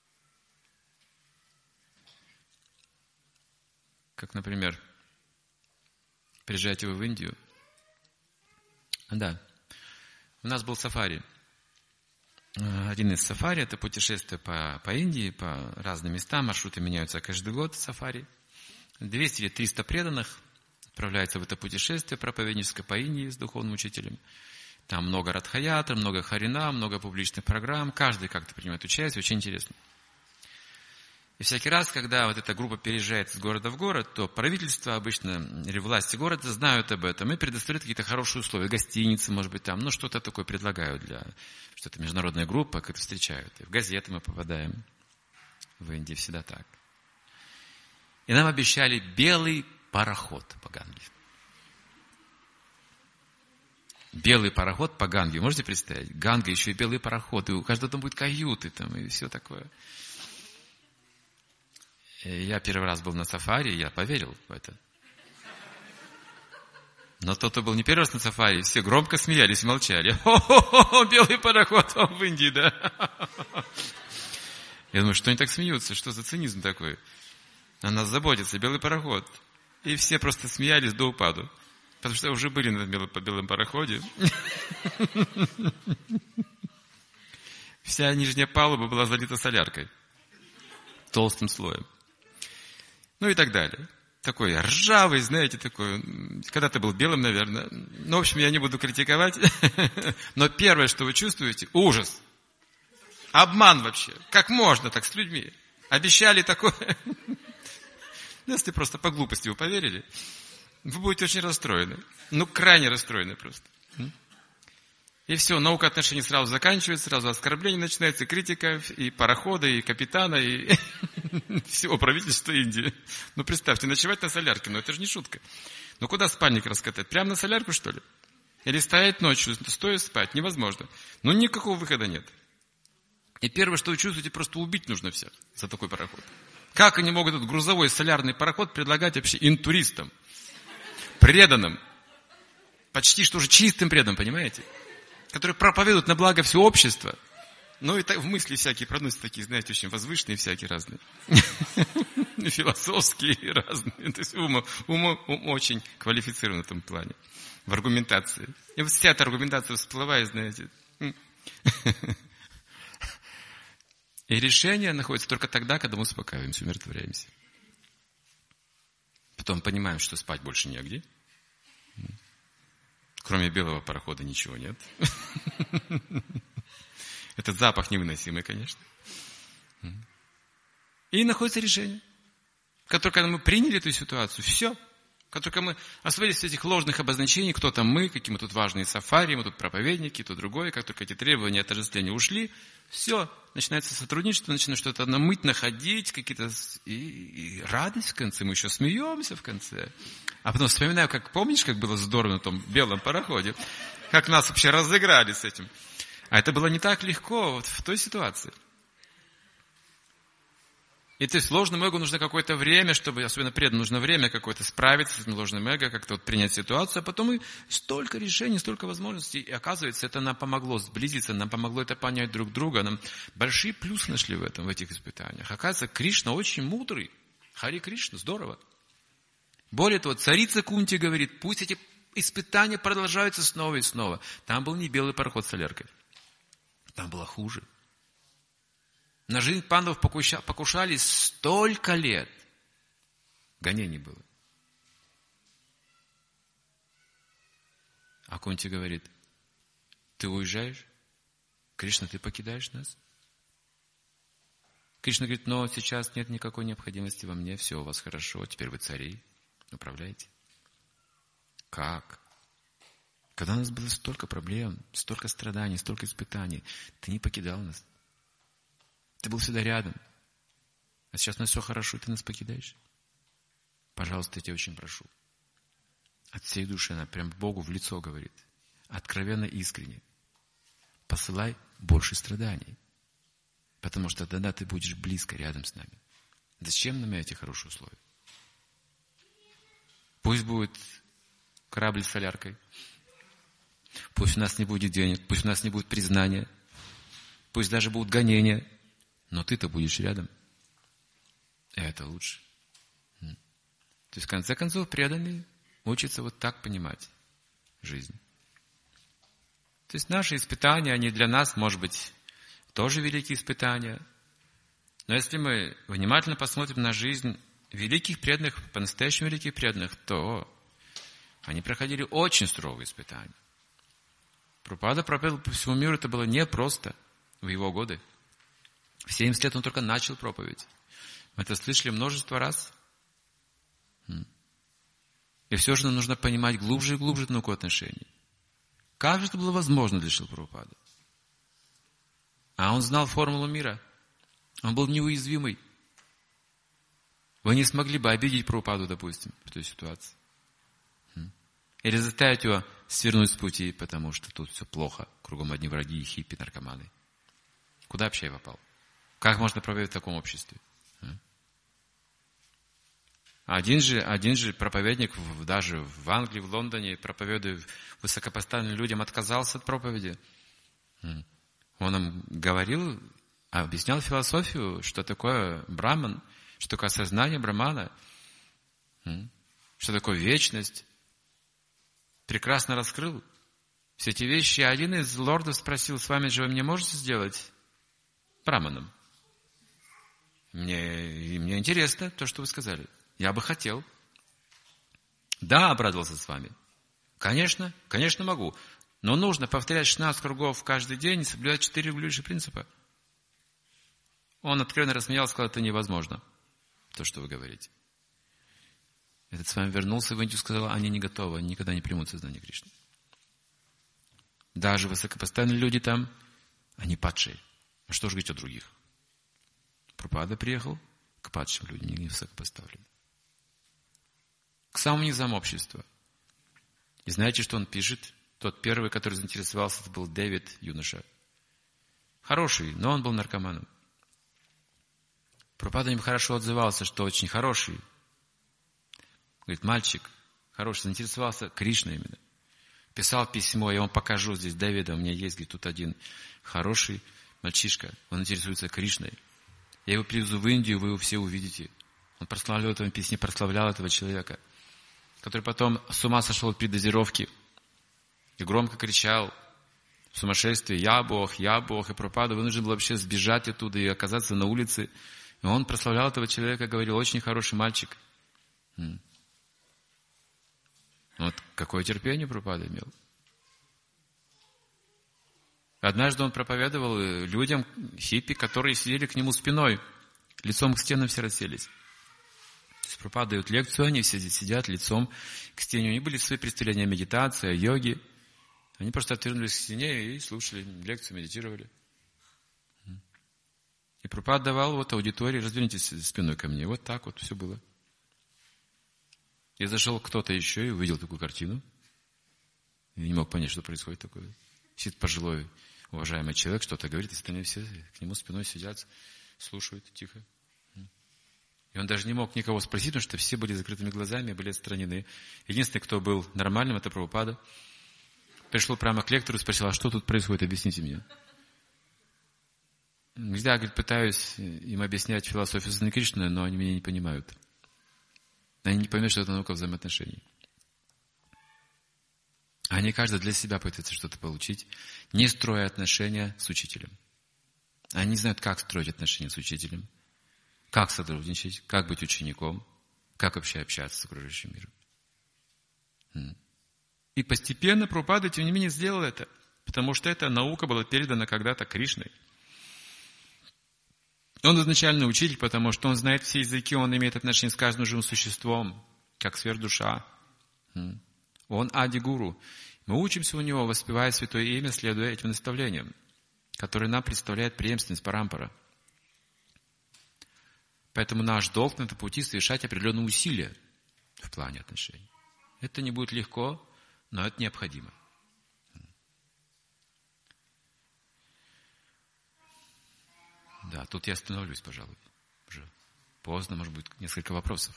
Как, например, приезжаете вы в Индию. Да. У нас был сафари. Один из сафари – это путешествие по, по Индии, по разным местам. Маршруты меняются каждый год сафари. двести или триста преданных отправляются в это путешествие проповедническое по Индии с духовным учителем. Там много радхаятр, много харина, много публичных программ. Каждый как-то принимает участие. Очень интересно. И всякий раз, когда вот эта группа переезжает из города в город, то правительство обычно или власти города знают об этом и предоставляют какие-то хорошие условия. Гостиницы, может быть, там, ну что-то такое предлагают для... Что это международная группа, как-то встречают. И в газеты мы попадаем. В Индии всегда так. И нам обещали белый пароход по Ганге. Белый пароход по Ганге. Можете представить? Ганга, еще и белый пароход. И у каждого там будет каюты там, и все такое. И я первый раз был на сафари, я поверил в это. Но тот, кто был не первый раз на сафари, все громко смеялись, молчали. О-хо-хо, белый пароход в Индии, да? Я думаю, что они так смеются, что за цинизм такой? О нас заботится белый пароход. И все просто смеялись до упаду. Потому что уже были на белом, по белом пароходе. Вся нижняя палуба была залита соляркой. Толстым слоем. Ну и так далее. Такой ржавый, знаете, такой. Когда-то был белым, наверное. Ну, в общем, я не буду критиковать. Но первое, что вы чувствуете, ужас. Обман вообще. Как можно так с людьми? Обещали такое. Если просто по глупости вы поверили, вы будете очень расстроены. Ну, крайне расстроены просто. И все, наука отношений сразу заканчивается, сразу оскорбление начинается, и критика, и парохода, и капитана, и всего правительства Индии. Ну, представьте, ночевать на солярке, ну это же не шутка. Ну, куда спальник раскатать? Прямо на солярку, что ли? Или стоять ночью, стоя спать? Невозможно. Ну, никакого выхода нет. И первое, что вы чувствуете, просто убить нужно всех за такой пароход. Как они могут этот грузовой солярный пароход предлагать вообще интуристам? Преданным. Почти что уже чистым преданным, понимаете? Которые проповедуют на благо всего общества. Ну и так, в мысли всякие проносят такие, знаете, очень возвышенные всякие разные. Философские и разные. То есть ум, ум, ум очень квалифицирован в этом плане. В аргументации. И вот вся эта аргументация всплывает, знаете. И решение находится только тогда, когда мы успокаиваемся, умиротворяемся. Потом понимаем, что спать больше негде. Кроме белого парохода ничего нет. Этот запах невыносимый, конечно. И находится решение. Как только мы приняли эту ситуацию, все. Как только мы освободились от этих ложных обозначений, кто там мы, какие мы тут важные сафари, мы тут проповедники, то другое, как только эти требования отождествления ушли, все, начинается сотрудничество, начинает что-то намыть, находить, какие-то... И, и радость в конце, мы еще смеемся в конце. А потом вспоминаю, как, помнишь, как было здорово на том белом пароходе? Как нас вообще разыграли с этим. А это было не так легко вот в той ситуации. И то есть ложному эго нужно какое-то время, чтобы, особенно преданным, нужно время какое-то справиться с этим ложным эго, как-то вот принять ситуацию, а потом и столько решений, столько возможностей. И оказывается, это нам помогло сблизиться, нам помогло это понять друг друга, нам большие плюсы нашли в этом, в этих испытаниях. Оказывается, Кришна очень мудрый. Хари Кришна, здорово. Более того, царица Кунти говорит, пусть эти испытания продолжаются снова и снова. Там был не белый пароход с соляркой. Там было хуже. На жизнь пандавов покушались столько лет. Гонений было. А Кунти говорит, ты уезжаешь? Кришна, ты покидаешь нас? Кришна говорит, но сейчас нет никакой необходимости во мне, все у вас хорошо, теперь вы цари, управляете. Как? Когда у нас было столько проблем, столько страданий, столько испытаний, ты не покидал нас. Ты был всегда рядом. А сейчас у нас все хорошо, и ты нас покидаешь. Пожалуйста, я тебя очень прошу. От всей души она прям Богу в лицо говорит. Откровенно, искренне. Посылай больше страданий. Потому что тогда ты будешь близко рядом с нами. Зачем нам эти хорошие условия? Пусть будет корабль с соляркой. Пусть у нас не будет денег. Пусть у нас не будет признания. Пусть даже будут гонения. Но ты-то будешь рядом. И это лучше. То есть, в конце концов, преданные учатся вот так понимать жизнь. То есть, наши испытания, они для нас, может быть, тоже великие испытания. Но если мы внимательно посмотрим на жизнь великих преданных, по-настоящему великих преданных, то они проходили очень суровые испытания. Прабхупада проповедовал по всему миру, это было непросто в его годы. В семьдесят лет он только начал проповедь. Мы это слышали множество раз. И все же нам нужно понимать глубже и глубже науку отношений. Как же это было возможно для Шрилы Прабхупады? А он знал формулу мира. Он был неуязвимый. Вы не смогли бы обидеть Прабхупаду, допустим, в той ситуации. Или заставить его свернуть с пути, потому что тут все плохо. Кругом одни враги, хиппи, наркоманы. Куда вообще я попал? Как можно проповедовать в таком обществе? Один же, один же проповедник даже в Англии, в Лондоне, проповедуя высокопоставленным людям, отказался от проповеди. Он им говорил А объяснял философию, что такое Браман, что такое сознание Брамана, что такое вечность. Прекрасно раскрыл все эти вещи. Один из лордов спросил: с вами же вы мне можете сделать Браманом? Мне, мне интересно то, что вы сказали. Я бы хотел. Да, обрадовался с вами. Конечно, конечно могу. Но нужно повторять шестнадцать кругов каждый день и соблюдать четыре регулирующих принципа. Он откровенно рассмеялся, сказал: это невозможно, то, что вы говорите. Этот с вами вернулся в Индию и сказал: они не готовы, они никогда не примут сознание Кришны. Даже высокопоставленные люди там, они падшие. А что же говорить о других? Прабхупада приехал к падшим людям, не высокопоставленным. К самым низам общества. И знаете, что он пишет? Тот первый, который заинтересовался, это был Дэвид, юноша. Хороший, но он был наркоманом. Прабхупада им хорошо отзывался, что очень хороший. Говорит: мальчик хороший, заинтересовался Кришной именно. Писал письмо: я вам покажу здесь Дэвида, у меня есть, говорит, тут один хороший мальчишка, он интересуется Кришной. Я его привезу в Индию, вы его все увидите. Он прославлял в этом песне, прославлял этого человека, который потом с ума сошел от передозировки и громко кричал в сумасшествии: я Бог, я Бог. И Прабхупада вынужден был вообще сбежать оттуда и оказаться на улице. И он прославлял этого человека, говорил: очень хороший мальчик. Вот какое терпение Прабхупада имел. Однажды он проповедовал людям, хиппи, которые сидели к нему спиной, лицом к стенам все расселись. То есть Прабхупада дает лекцию, они все здесь сидят лицом к стене. У них были свои представления о медитации, о йоге. Они просто отвернулись к стене и слушали лекцию, медитировали. И Прабхупада давал вот аудитории: развернитесь спиной ко мне. Вот так вот все было. И зашел кто-то еще и увидел такую картину. И не мог понять, что происходит такое. Сидит пожилой, уважаемый человек, что-то говорит, и остальные все к нему спиной сидят, слушают тихо. И он даже не мог никого спросить, потому что все были закрытыми глазами, были отстранены. Единственный, кто был нормальным, это Прабхупада. Пришел прямо к лектору и спросил: а что тут происходит, объясните мне. Я, говорит, пытаюсь им объяснять философию сознания Кришны, но они меня не понимают. Они не поймут, что это наука взаимоотношений. Они каждый для себя пытаются что-то получить, не строя отношения с учителем. Они не знают, как строить отношения с учителем, как сотрудничать, как быть учеником, как вообще общаться с окружающим миром. И постепенно Прабхупада, тем не менее, сделал это, потому что эта наука была передана когда-то Кришной. Он изначально учитель, потому что он знает все языки, он имеет отношение с каждым живым существом, как сверхдуша. Он ади-гуру. Мы учимся у него, воспевая святое имя, следуя этим наставлениям, которые нам представляют преемственность парампара. Поэтому наш долг на этом пути совершать определенные усилия в плане отношений. Это не будет легко, но это необходимо. Да, тут я остановлюсь, пожалуй. Уже поздно, может быть, несколько вопросов.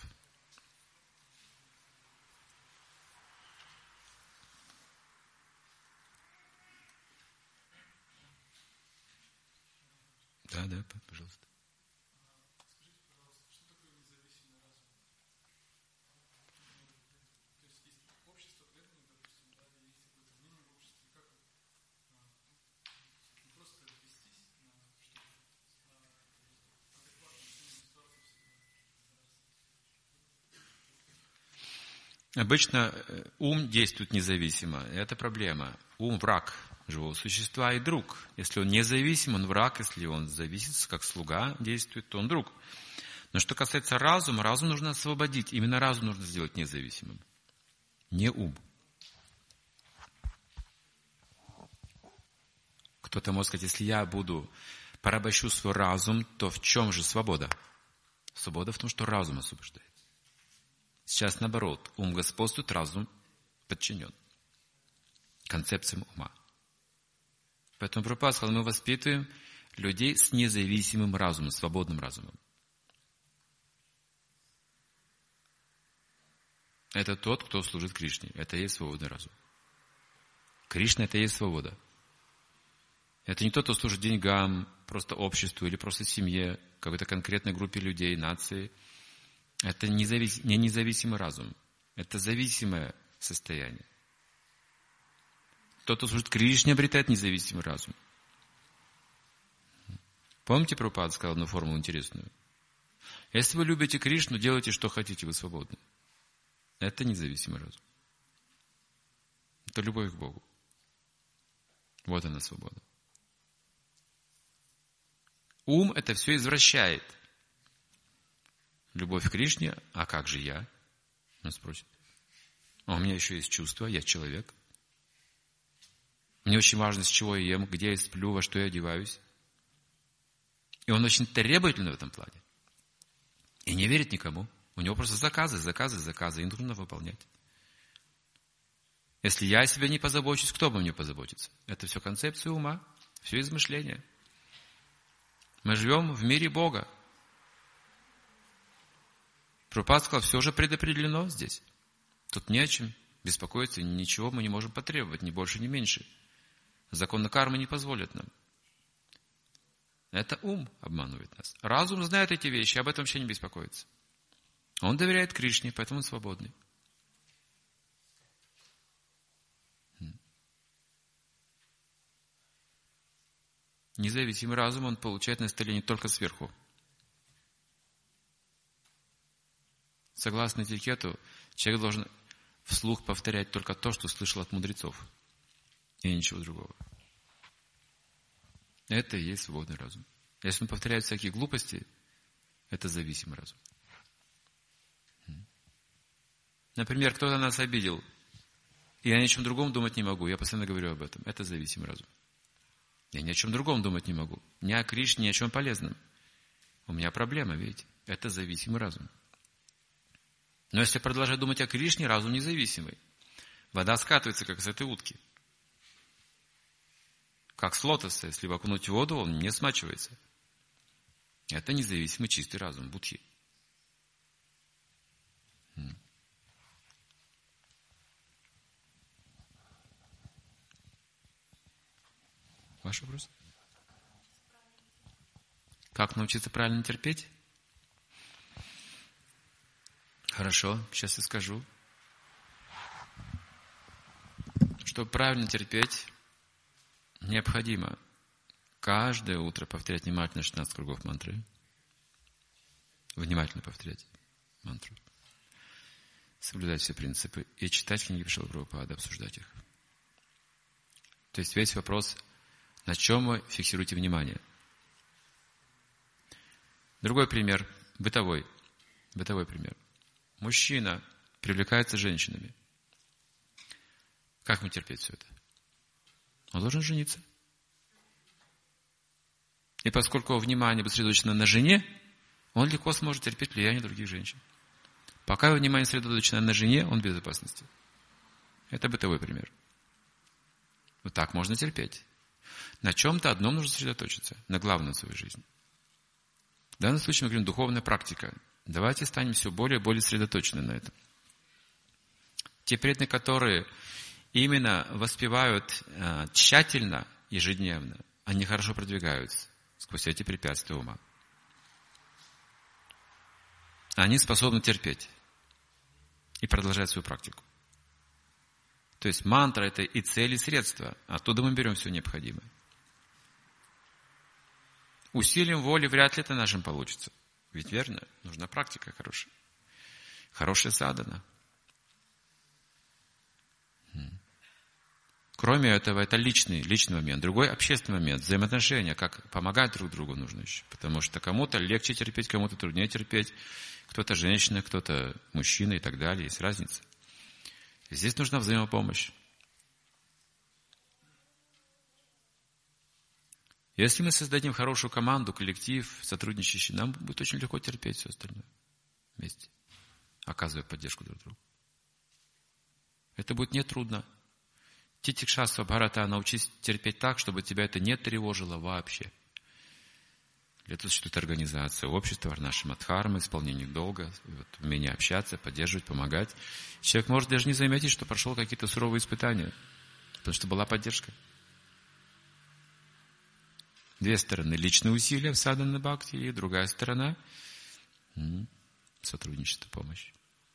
Да, да, пожалуйста. Обычно ум действует независимо. Это проблема. Ум – враг живого существа и друг. Если он независим, он враг. Если он зависит, как слуга действует, то он друг. Но что касается разума, разум нужно освободить. Именно разум нужно сделать независимым. Не ум. Кто-то может сказать: если я буду порабощу свой разум, то в чем же свобода? Свобода в том, что разум освобождает. Сейчас наоборот, ум господствует, разум подчинен концепциям ума. Поэтому Прабхупада сказал: мы воспитываем людей с независимым разумом, свободным разумом. Это тот, кто служит Кришне. Это и есть свободный разум. Кришна – это и есть свобода. Это не тот, кто служит деньгам, просто обществу или просто семье, какой-то конкретной группе людей, нации. Это независ... не независимый разум. Это зависимое состояние. Тот, кто служит Кришне, обретает независимый разум. Помните, Прабхупада сказал одну формулу интересную? Если вы любите Кришну, делайте, что хотите, вы свободны. Это независимый разум. Это любовь к Богу. Вот она свобода. Ум это все извращает. Любовь к Кришне, а как же я? Он спросит. А у меня еще есть чувства, я человек. Мне очень важно, с чего я ем, где я сплю, во что я одеваюсь. И он очень требовательный в этом плане. И не верит никому. У него просто заказы, заказы, заказы. Им трудно выполнять. Если я о себе не позабочусь, кто обо мне позаботится? Это все концепция ума, все измышления. Мы живем в мире Бога. Прабхупада сказал, все уже предопределено здесь. Тут не о чем беспокоиться, ничего мы не можем потребовать, ни больше, ни меньше. Законы кармы не позволят нам. Это ум обманывает нас. Разум знает эти вещи, об этом вообще не беспокоится. Он доверяет Кришне, поэтому он свободный. Независимый разум он получает наставление только сверху. Согласно этикету, человек должен вслух повторять только то, что слышал от мудрецов, и ничего другого. Это и есть свободный разум. Если он повторяет всякие глупости, это зависимый разум. Например, кто-то нас обидел, и я ни о чем другом думать не могу, я постоянно говорю об этом. Это зависимый разум. Я ни о чем другом думать не могу. Ни о Кришне, ни о чем полезном. У меня проблема, видите? Это зависимый разум. Но если продолжать думать о Кришне, разум независимый. Вода скатывается, как с этой утки. Как с лотоса. Если окунуть в воду, он не смачивается. Это независимый чистый разум, будхи. Ваш вопрос? Как научиться правильно терпеть? Хорошо, сейчас я скажу. Чтобы правильно терпеть, необходимо каждое утро повторять внимательно шестнадцать кругов мантры. Внимательно повторять мантру. Соблюдать все принципы и читать книги Шрилы Прабхупады, обсуждать их. То есть весь вопрос, на чем вы фиксируете внимание. Другой пример, бытовой. Бытовой пример. Мужчина привлекается женщинами. Как ему терпеть все это? Он должен жениться. И поскольку внимание сосредоточено на жене, он легко сможет терпеть влияние других женщин. Пока его внимание сосредоточено на жене, он в безопасности. Это бытовой пример. Вот так можно терпеть. На чем-то одном нужно сосредоточиться, на главном в своей жизни. В данном случае мы говорим духовная практика. Давайте станем все более и более сосредоточены на этом. Те преданные, которые именно воспевают э, тщательно, ежедневно, они хорошо продвигаются сквозь эти препятствия ума. Они способны терпеть и продолжать свою практику. То есть мантра – это и цель, и средство. Оттуда мы берем все необходимое. Усилием воли вряд ли это нашим получится. Ведь верно, нужна практика хорошая. Хорошая садхана. Кроме этого, это личный, личный момент. Другой общественный момент, взаимоотношения, как помогать друг другу нужно еще. Потому что кому-то легче терпеть, кому-то труднее терпеть. Кто-то женщина, кто-то мужчина и так далее. Есть разница. Здесь нужна взаимопомощь. Если мы создадим хорошую команду, коллектив, сотрудничающий, нам будет очень легко терпеть все остальное вместе, оказывая поддержку друг другу. Это будет нетрудно. Титикшасва Бхарата, научись терпеть так, чтобы тебя это не тревожило вообще. Для этого существует организация, общество, Варнаши-Мадхарма, исполнение долга, вот, умение общаться, поддерживать, помогать. Человек может даже не заметить, что прошел какие-то суровые испытания, потому что была поддержка. Две стороны. Личные усилия в садхана бхакти, и другая сторона — сотрудничество, помощь.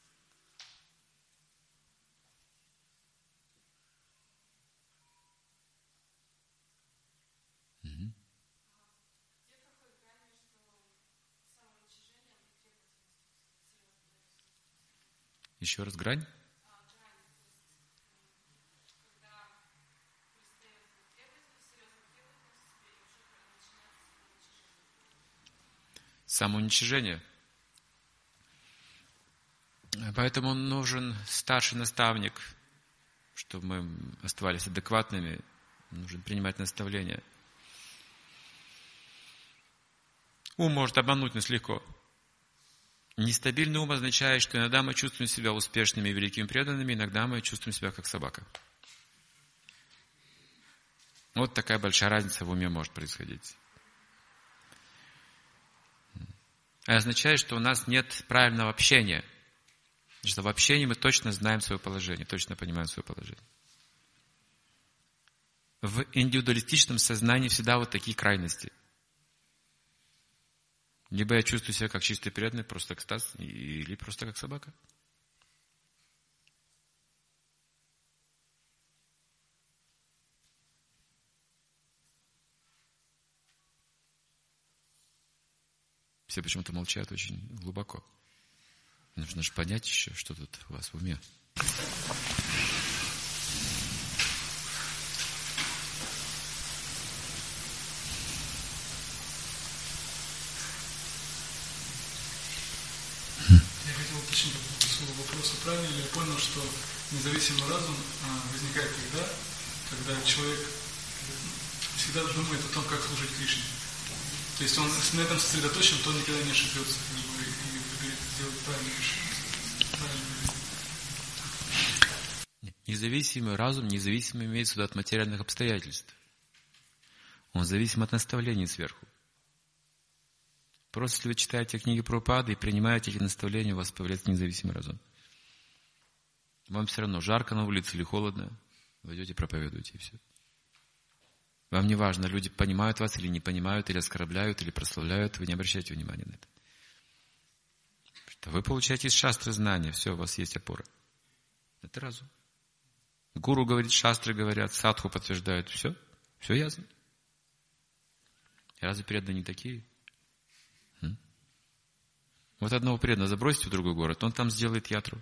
Угу. Еще раз грань. Самоуничижение. Поэтому нужен старший наставник, чтобы мы оставались адекватными. Нужно принимать наставления. Ум может обмануть нас легко. Нестабильный ум означает, что иногда мы чувствуем себя успешными и великими преданными, иногда мы чувствуем себя как собака. Вот такая большая разница в уме может происходить. Это означает, что у нас нет правильного общения. Потому что в общении мы точно знаем свое положение, точно понимаем свое положение. В индивидуалистичном сознании всегда вот такие крайности. Либо я чувствую себя как чистый преданный, просто экстаз, или просто как собака. Все почему-то молчат очень глубоко. Нужно же понять еще, что тут у вас в уме.
Я хотел уточнить по поводу своего вопроса. Правильно ли я понял, что независимый разум возникает тогда, когда человек всегда думает о том, как служить Кришне? То есть он на этом сосредоточен, то он никогда не ошибется и выберет сделать правильное решение.
Независимый разум, независимо имеется в виду от материальных обстоятельств. Он зависим от наставлений сверху. Просто если вы читаете книги Прабхупады и принимаете эти наставления, у вас появляется независимый разум. Вам все равно, жарко на улице или холодно, вы идете проповедуете, и все. Вам не важно, люди понимают вас или не понимают, или оскорбляют, или прославляют, вы не обращайте внимания на это. Что вы получаете из шастры знания, все, у вас есть опора. Это разум. Гуру говорит, шастры говорят, садху подтверждают, все, все ясно. Разве преданные не такие? М? Вот одного преданного забросите в другой город, он там сделает ятру.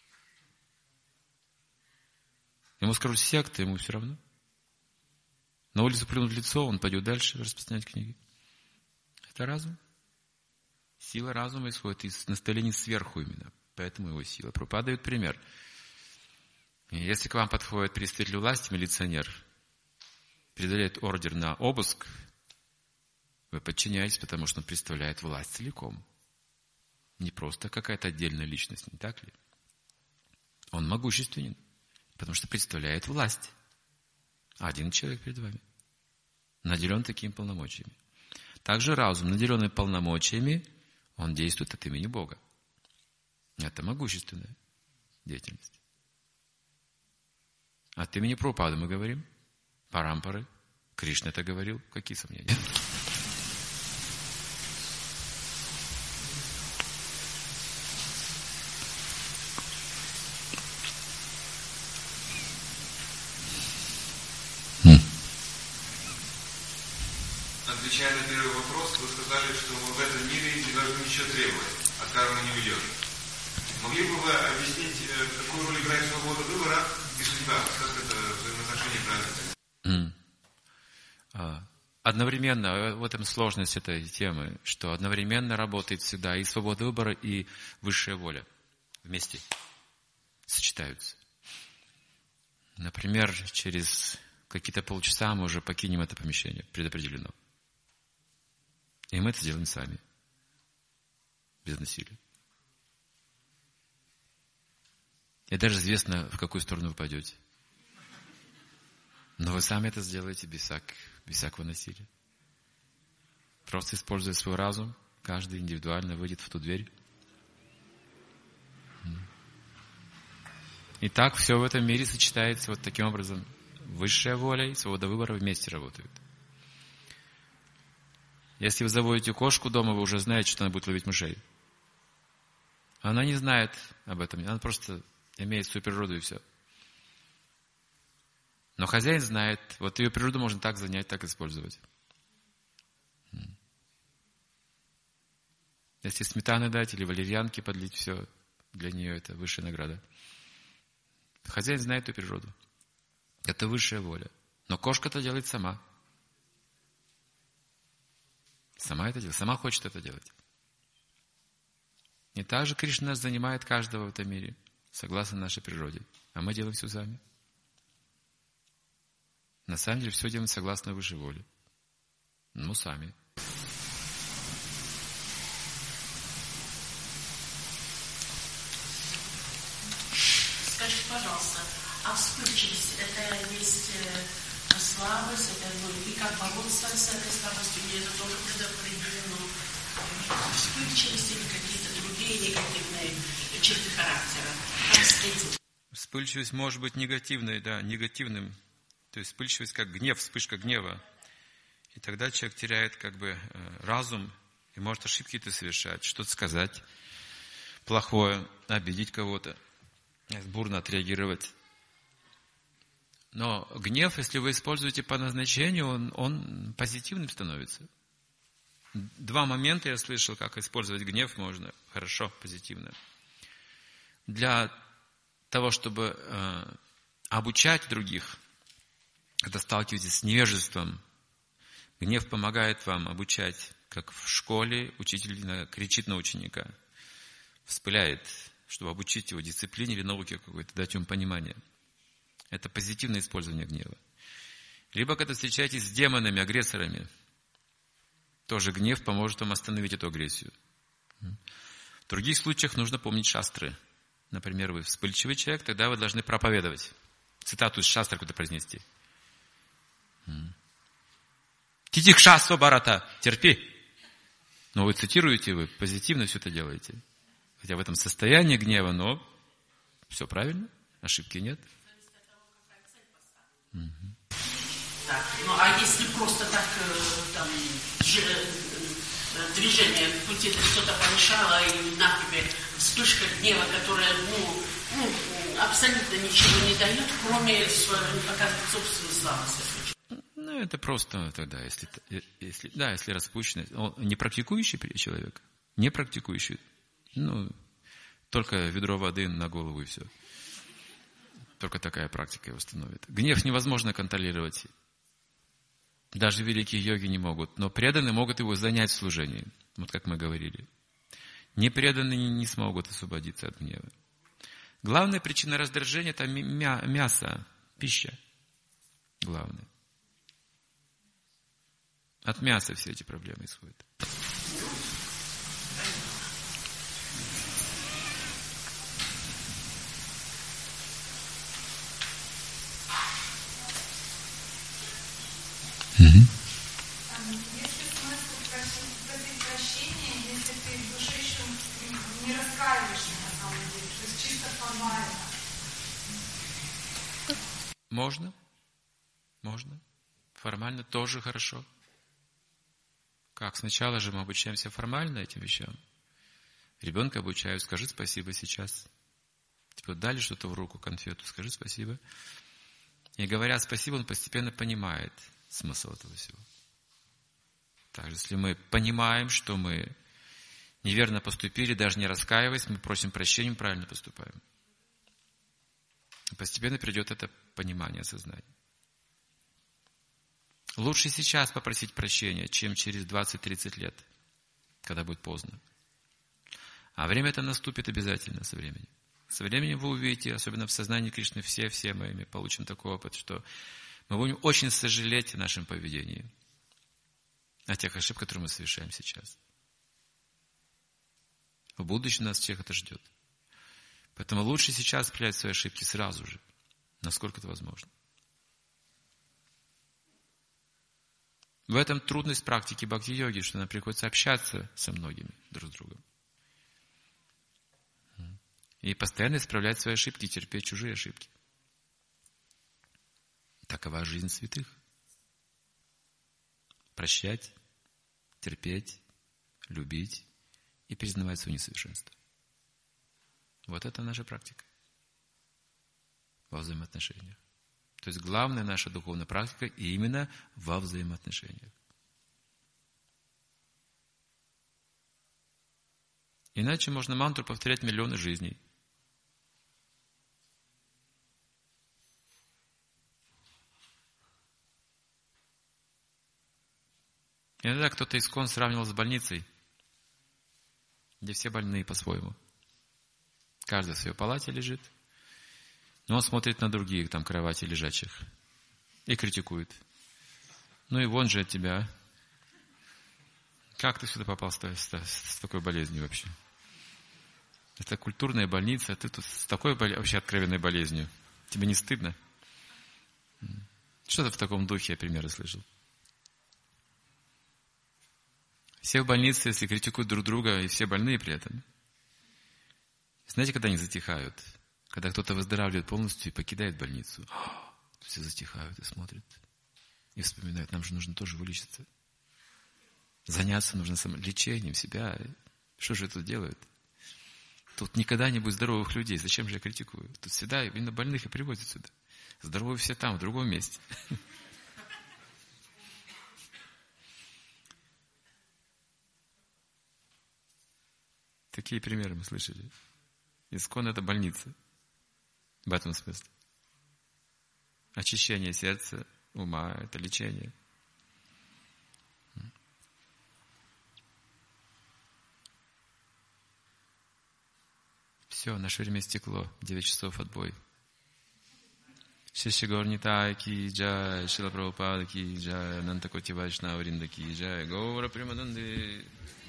Ему скажут секты, ему все равно. На улицу плюнут в лицо, он пойдет дальше распространять книги. Это разум. Сила разума исходит из наставлений сверху именно. Поэтому его сила. Прабхупада дает пример. Если к вам подходит представитель власти, милиционер, передает ордер на обыск, вы подчиняетесь, потому что он представляет власть целиком. Не просто какая-то отдельная личность, не так ли? Он могущественен, потому что представляет власть. Один человек перед вами. Наделен такими полномочиями. Также разум, наделенный полномочиями, он действует от имени Бога. Это могущественная деятельность. От имени Прабхупады мы говорим. Парампары. Кришна это говорил. Какие сомнения?
Отвечая на первый вопрос, вы сказали, что мы в этом мире не должны ничего требовать, от кармы не уйдешь. Могли бы вы объяснить, какую роль играет свобода выбора и судьба? Как это взаимоотношение правильно?
Mm. Одновременно, в этом сложность этой темы, что одновременно работает всегда и свобода выбора, и высшая воля. Вместе сочетаются. Например, через какие-то полчаса мы уже покинем это помещение, предопределено. И мы это делаем сами. Без насилия. И даже известно, в какую сторону вы пойдете. Но вы сами это сделаете без, всяк, без всякого насилия. Просто используя свой разум, каждый индивидуально выйдет в ту дверь. И так все в этом мире сочетается вот таким образом. Высшая воля и свобода выбора вместе работают. Если вы заводите кошку дома, вы уже знаете, что она будет ловить мышей. Она не знает об этом, она просто имеет свою природу и все. Но хозяин знает, вот ее природу можно так занять, так использовать. Если сметаны дать или валерьянки подлить, все, для нее это высшая награда. Хозяин знает эту природу. Это высшая воля. Но кошка это делает сама. Сама это делает, сама хочет это делать. И так же Кришна занимает каждого в этом мире, согласно нашей природе. А мы делаем все сами. На самом деле все делаем согласно высшей воле. Ну, сами.
Скажите, пожалуйста, а вспыльчивость это есть э, слабость, это, ну, и как бороться с этой слабостью, или это тоже предопределено? Вспыльчивость или какие-то другие негативные черты характера? Как встретить?
Вспыльчивость может быть негативной, да, негативным. То есть вспыльчивость как гнев, вспышка гнева. И тогда человек теряет как бы разум и может ошибки какие-то совершать, что-то сказать плохое, обидеть кого-то, бурно отреагировать. Но гнев, если вы используете по назначению, он, он позитивным становится. Два момента я слышал, как использовать гнев можно хорошо, позитивно. Для того, чтобы э, обучать других, когда сталкиваетесь с невежеством, гнев помогает вам обучать, как в школе учитель кричит на ученика, вспыляет, чтобы обучить его дисциплине или науке какой-то, дать ему понимание. Это позитивное использование гнева. Либо когда встречаетесь с демонами, агрессорами, тоже гнев поможет вам остановить эту агрессию. В других случаях нужно помнить шастры. Например, вы вспыльчивый человек, тогда вы должны проповедовать. Цитату из шастры куда-то произнести. Титикшасо барата, терпи. Но вы цитируете, вы позитивно все это делаете. Хотя в этом состоянии гнева, но все правильно, ошибки нет. Угу.
Так, ну а если просто так там, движение в пути что-то помешало, и на тебе вспышка гнева, которая ну, ну, абсолютно ничего не дает, кроме показывать собственную слабость.
Ну, это просто тогда, если, если, да, если распущенный, он не практикующий человек, не практикующий, ну, только ведро воды на голову и все. Только такая практика его остановит. Гнев невозможно контролировать. Даже великие йоги не могут, но преданные могут его занять в служении, вот как мы говорили. Непреданные не смогут освободиться от гнева. Главная причина раздражения – это мясо, пища. Главное. От мяса все эти проблемы исходят.
Есть ли смысл просить прощения, если ты в душе еще не раскаиваешься на самом деле, то есть чисто формально?
Можно. Можно. Формально тоже хорошо. Как? Сначала же мы обучаемся формально этим вещам. Ребенка обучают, скажи спасибо сейчас. Типа дали что-то в руку, конфету, скажи спасибо. И говоря спасибо, он постепенно понимает смысл этого всего. Также, если мы понимаем, что мы неверно поступили, даже не раскаиваясь, мы просим прощения, мы правильно поступаем. И постепенно придет это понимание, сознание. Лучше сейчас попросить прощения, чем через двадцать-тридцать лет, когда будет поздно. А время это наступит обязательно со временем. Со временем вы увидите, особенно в сознании Кришны, все-все мы получим такой опыт, что мы будем очень сожалеть о нашем поведении, о тех ошибках, которые мы совершаем сейчас. В будущем нас всех это ждет. Поэтому лучше сейчас исправлять свои ошибки сразу же, насколько это возможно. В этом трудность практики бхакти-йоги, что нам приходится общаться со многими друг с другом. И постоянно исправлять свои ошибки, терпеть чужие ошибки. Такова жизнь святых. Прощать, терпеть, любить и признавать свое несовершенство. Вот это наша практика во взаимоотношениях. То есть главная наша духовная практика именно во взаимоотношениях. Иначе можно мантру повторять миллионы жизней. Иногда кто-то искон сравнивал с больницей, где все больные по-своему. Каждый в своей палате лежит, но он смотрит на других, там, кровати лежачих, и критикует. Ну и вон же от тебя. Как ты сюда попал с, с, с такой болезнью вообще? Это культурная больница, а ты тут с такой вообще откровенной болезнью. Тебе не стыдно? Что-то в таком духе я примеры слышал. Все в больнице, если критикуют друг друга, и все больные при этом. Знаете, когда они затихают? Когда кто-то выздоравливает полностью и покидает больницу. Все затихают и смотрят. И вспоминают, нам же нужно тоже вылечиться. Заняться нужно самолечением себя. Что же это делают? Тут никогда не будет здоровых людей. Зачем же я критикую? Тут всегда именно больных и привозят сюда. Здоровые все там, в другом месте. Такие примеры мы слышали. Искон — это больница. В этом смысле. Очищение сердца, ума — это лечение. Все, наше время стекло. Девять часов отбой. Шиши Гаур Нитай ки джай, Шрила Прабхупада ки джай, Ананта Коти Вайшнава Вринда ки джай, Гаура Примананде.